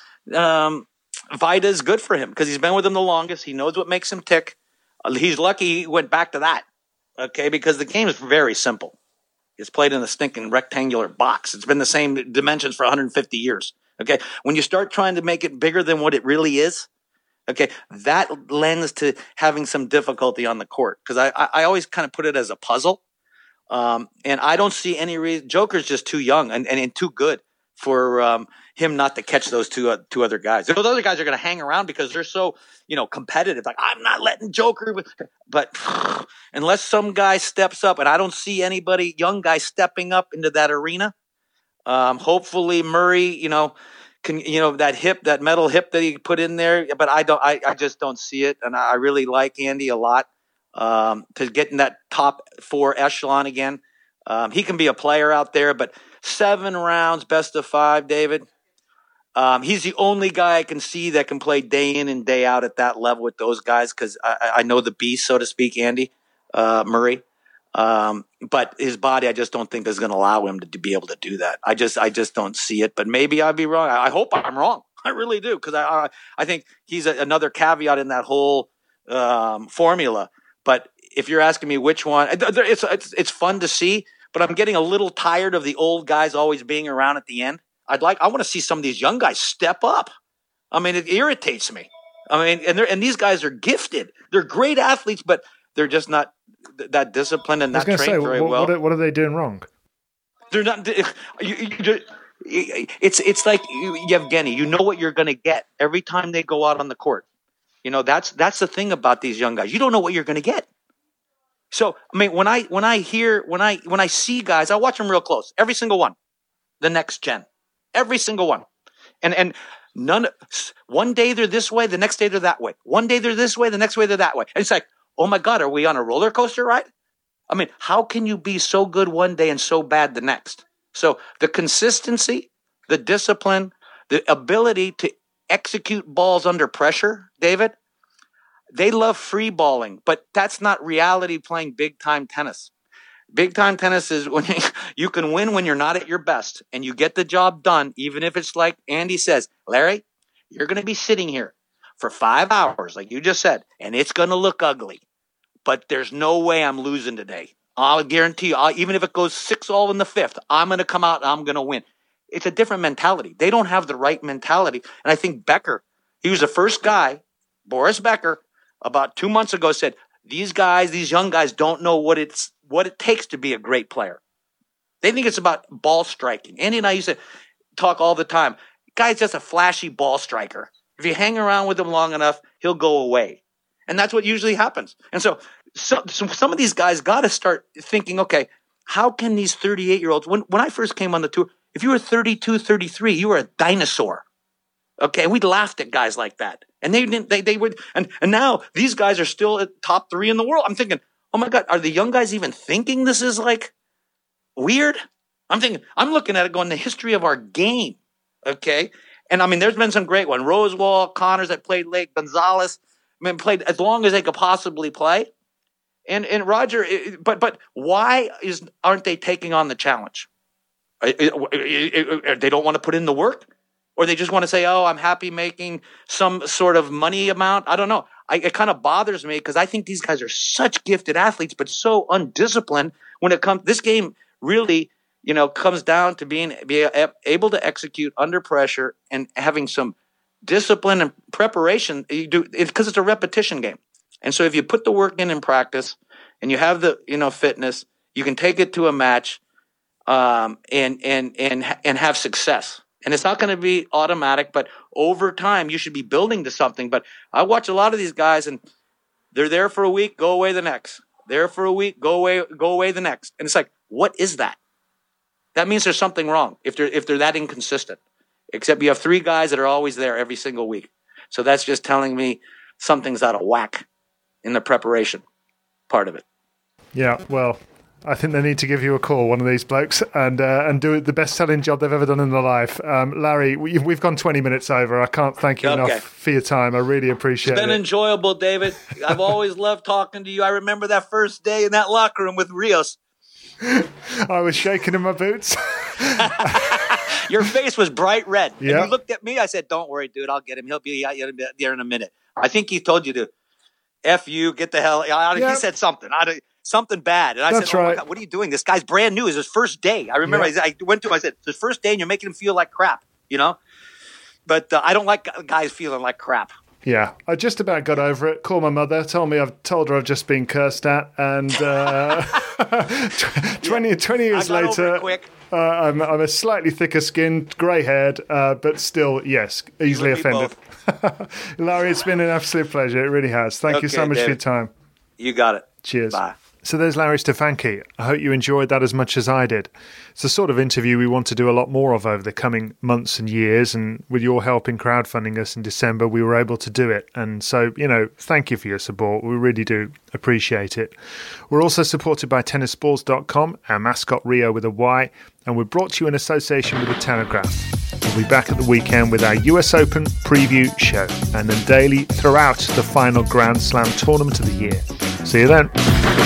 Vida is good for him, because he's been with him the longest. He knows what makes him tick. He's lucky he went back to that. Okay, because the game is very simple. It's played in a stinking rectangular box. It's been the same dimensions for 150 years. Okay, when you start trying to make it bigger than what it really is, okay, that lends to having some difficulty on the court. Because I always kind of put it as a puzzle, and I don't see any reason. Joker's just too young and too good him not to catch those two other guys. Those other guys are going to hang around because they're so, competitive. Like, I'm not letting Joker. But unless some guy steps up, and I don't see anybody, young guy, stepping up into that arena, hopefully Murray, can, that metal hip that he put in there. But I just don't see it. And I really like Andy a lot to get in that top 4 echelon again. He can be a player out there, but 7 rounds, best of 5, David. He's the only guy I can see that can play day in and day out at that level with those guys because I know the beast, so to speak, Andy Murray. But his body, I just don't think is going to allow him to be able to do that. I just don't see it. But maybe I'd be wrong. I hope I'm wrong. I really do because I think he's another caveat in that whole formula. But if you're asking me which one, it's fun to see. But I'm getting a little tired of the old guys always being around at the end. I want to see some of these young guys step up. I mean, it irritates me. I mean, and these guys are gifted. They're great athletes, but they're just not that disciplined and not trained very well. What are they doing wrong? They're not. It's like Yevgeny. You know what you're going to get every time they go out on the court. That's the thing about these young guys. You don't know what you're going to get. So I mean, when I see guys, I watch them real close. Every single one, the next gen, every single one, and none. One day they're this way, the next day they're that way. One day they're this way, the next way they're that way. And it's like, oh my God, are we on a roller coaster ride? I mean, how can you be so good one day and so bad the next? So the consistency, the discipline, the ability to execute balls under pressure, David. They love free balling, but that's not reality playing big-time tennis. Big-time tennis is when you can win when you're not at your best, and you get the job done, even if it's like Andy says, Larry, you're going to be sitting here for 5 hours, like you just said, and it's going to look ugly. But there's no way I'm losing today. I'll guarantee you, even if it goes 6-all in the 5th, I'm going to come out and I'm going to win. It's a different mentality. They don't have the right mentality. And I think Becker, he was the first guy, Boris Becker, about 2 months ago said, these young guys don't know what it takes to be a great player. They think it's about ball striking. Andy and I used to talk all the time. Guy's just a flashy ball striker. If you hang around with him long enough, he'll go away. And that's what usually happens. And so some of these guys got to start thinking, okay, how can these 38-year-olds, when I first came on the tour, if you were 32, 33, you were a dinosaur. Okay, and we'd laughed at guys like that. And they would, and now these guys are still at top 3 in the world. I'm thinking, oh my God, are the young guys even thinking this is like weird? I'm looking at it going, the history of our game. Okay. And I mean, there's been some great ones. Rosewall, Connors that played late, Gonzalez, played as long as they could possibly play. And Roger, but why aren't they taking on the challenge? They don't want to put in the work? Or they just want to say, oh, I'm happy making some sort of money amount. I don't know. It kind of bothers me because I think these guys are such gifted athletes, but so undisciplined when it comes. This game really, comes down to being able to execute under pressure and having some discipline and preparation. You do because it's a repetition game. And so if you put the work in practice and you have the, fitness, you can take it to a match and have success. And it's not going to be automatic, but over time, you should be building to something. But I watch a lot of these guys, and they're there for a week, go away the next. There for a week, go away the next. And it's like, what is that? That means there's something wrong if they're that inconsistent. Except you have 3 guys that are always there every single week. So that's just telling me something's out of whack in the preparation part of it. Yeah, well, I think they need to give you a call, one of these blokes, and do the best-selling job they've ever done in their life. Larry, we've gone 20 minutes over. I can't thank you enough for your time. I really appreciate it. It's been enjoyable, David. I've always loved talking to you. I remember that first day in that locker room with Rios. I was shaking in my boots. Your face was bright red. Yep. And you looked at me. I said, don't worry, dude. I'll get him. He'll be there in a minute. I think he told you to F you, get the hell out. Yep. He said something. Something bad. And I said, my God, what are you doing? This guy's brand new. It's his first day. I remember I went to him. I said, it's his first day and you're making him feel like crap, But I don't like guys feeling like crap. Yeah, I just about got over it. Called my mother, told her I've just been cursed at, and 20 years later, I'm a slightly thicker skinned, grey haired, but still, yes, easily offended. Larry, it's been an absolute pleasure. It really has. Thank you so much for your time. You got it. Cheers. Bye. So there's Larry Stefanki. I hope you enjoyed that as much as I did. It's the sort of interview we want to do a lot more of over the coming months and years, and with your help in crowdfunding us in December, we were able to do it. And so, thank you for your support. We really do appreciate it. We're also supported by tennisballs.com, our mascot Rio with a Y, and we're brought to you in association with The Telegraph. We'll be back at the weekend with our US Open preview show, and then daily throughout the final Grand Slam tournament of the year. See you then.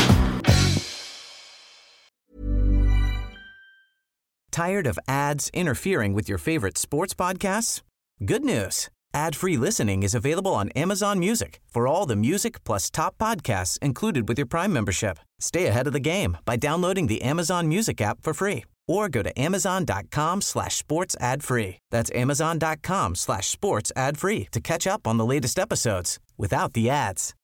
Tired of ads interfering with your favorite sports podcasts? Good news. Ad-free listening is available on Amazon Music for all the music plus top podcasts included with your Prime membership. Stay ahead of the game by downloading the Amazon Music app for free or go to amazon.com/sports ad free. That's amazon.com/sports ad free to catch up on the latest episodes without the ads.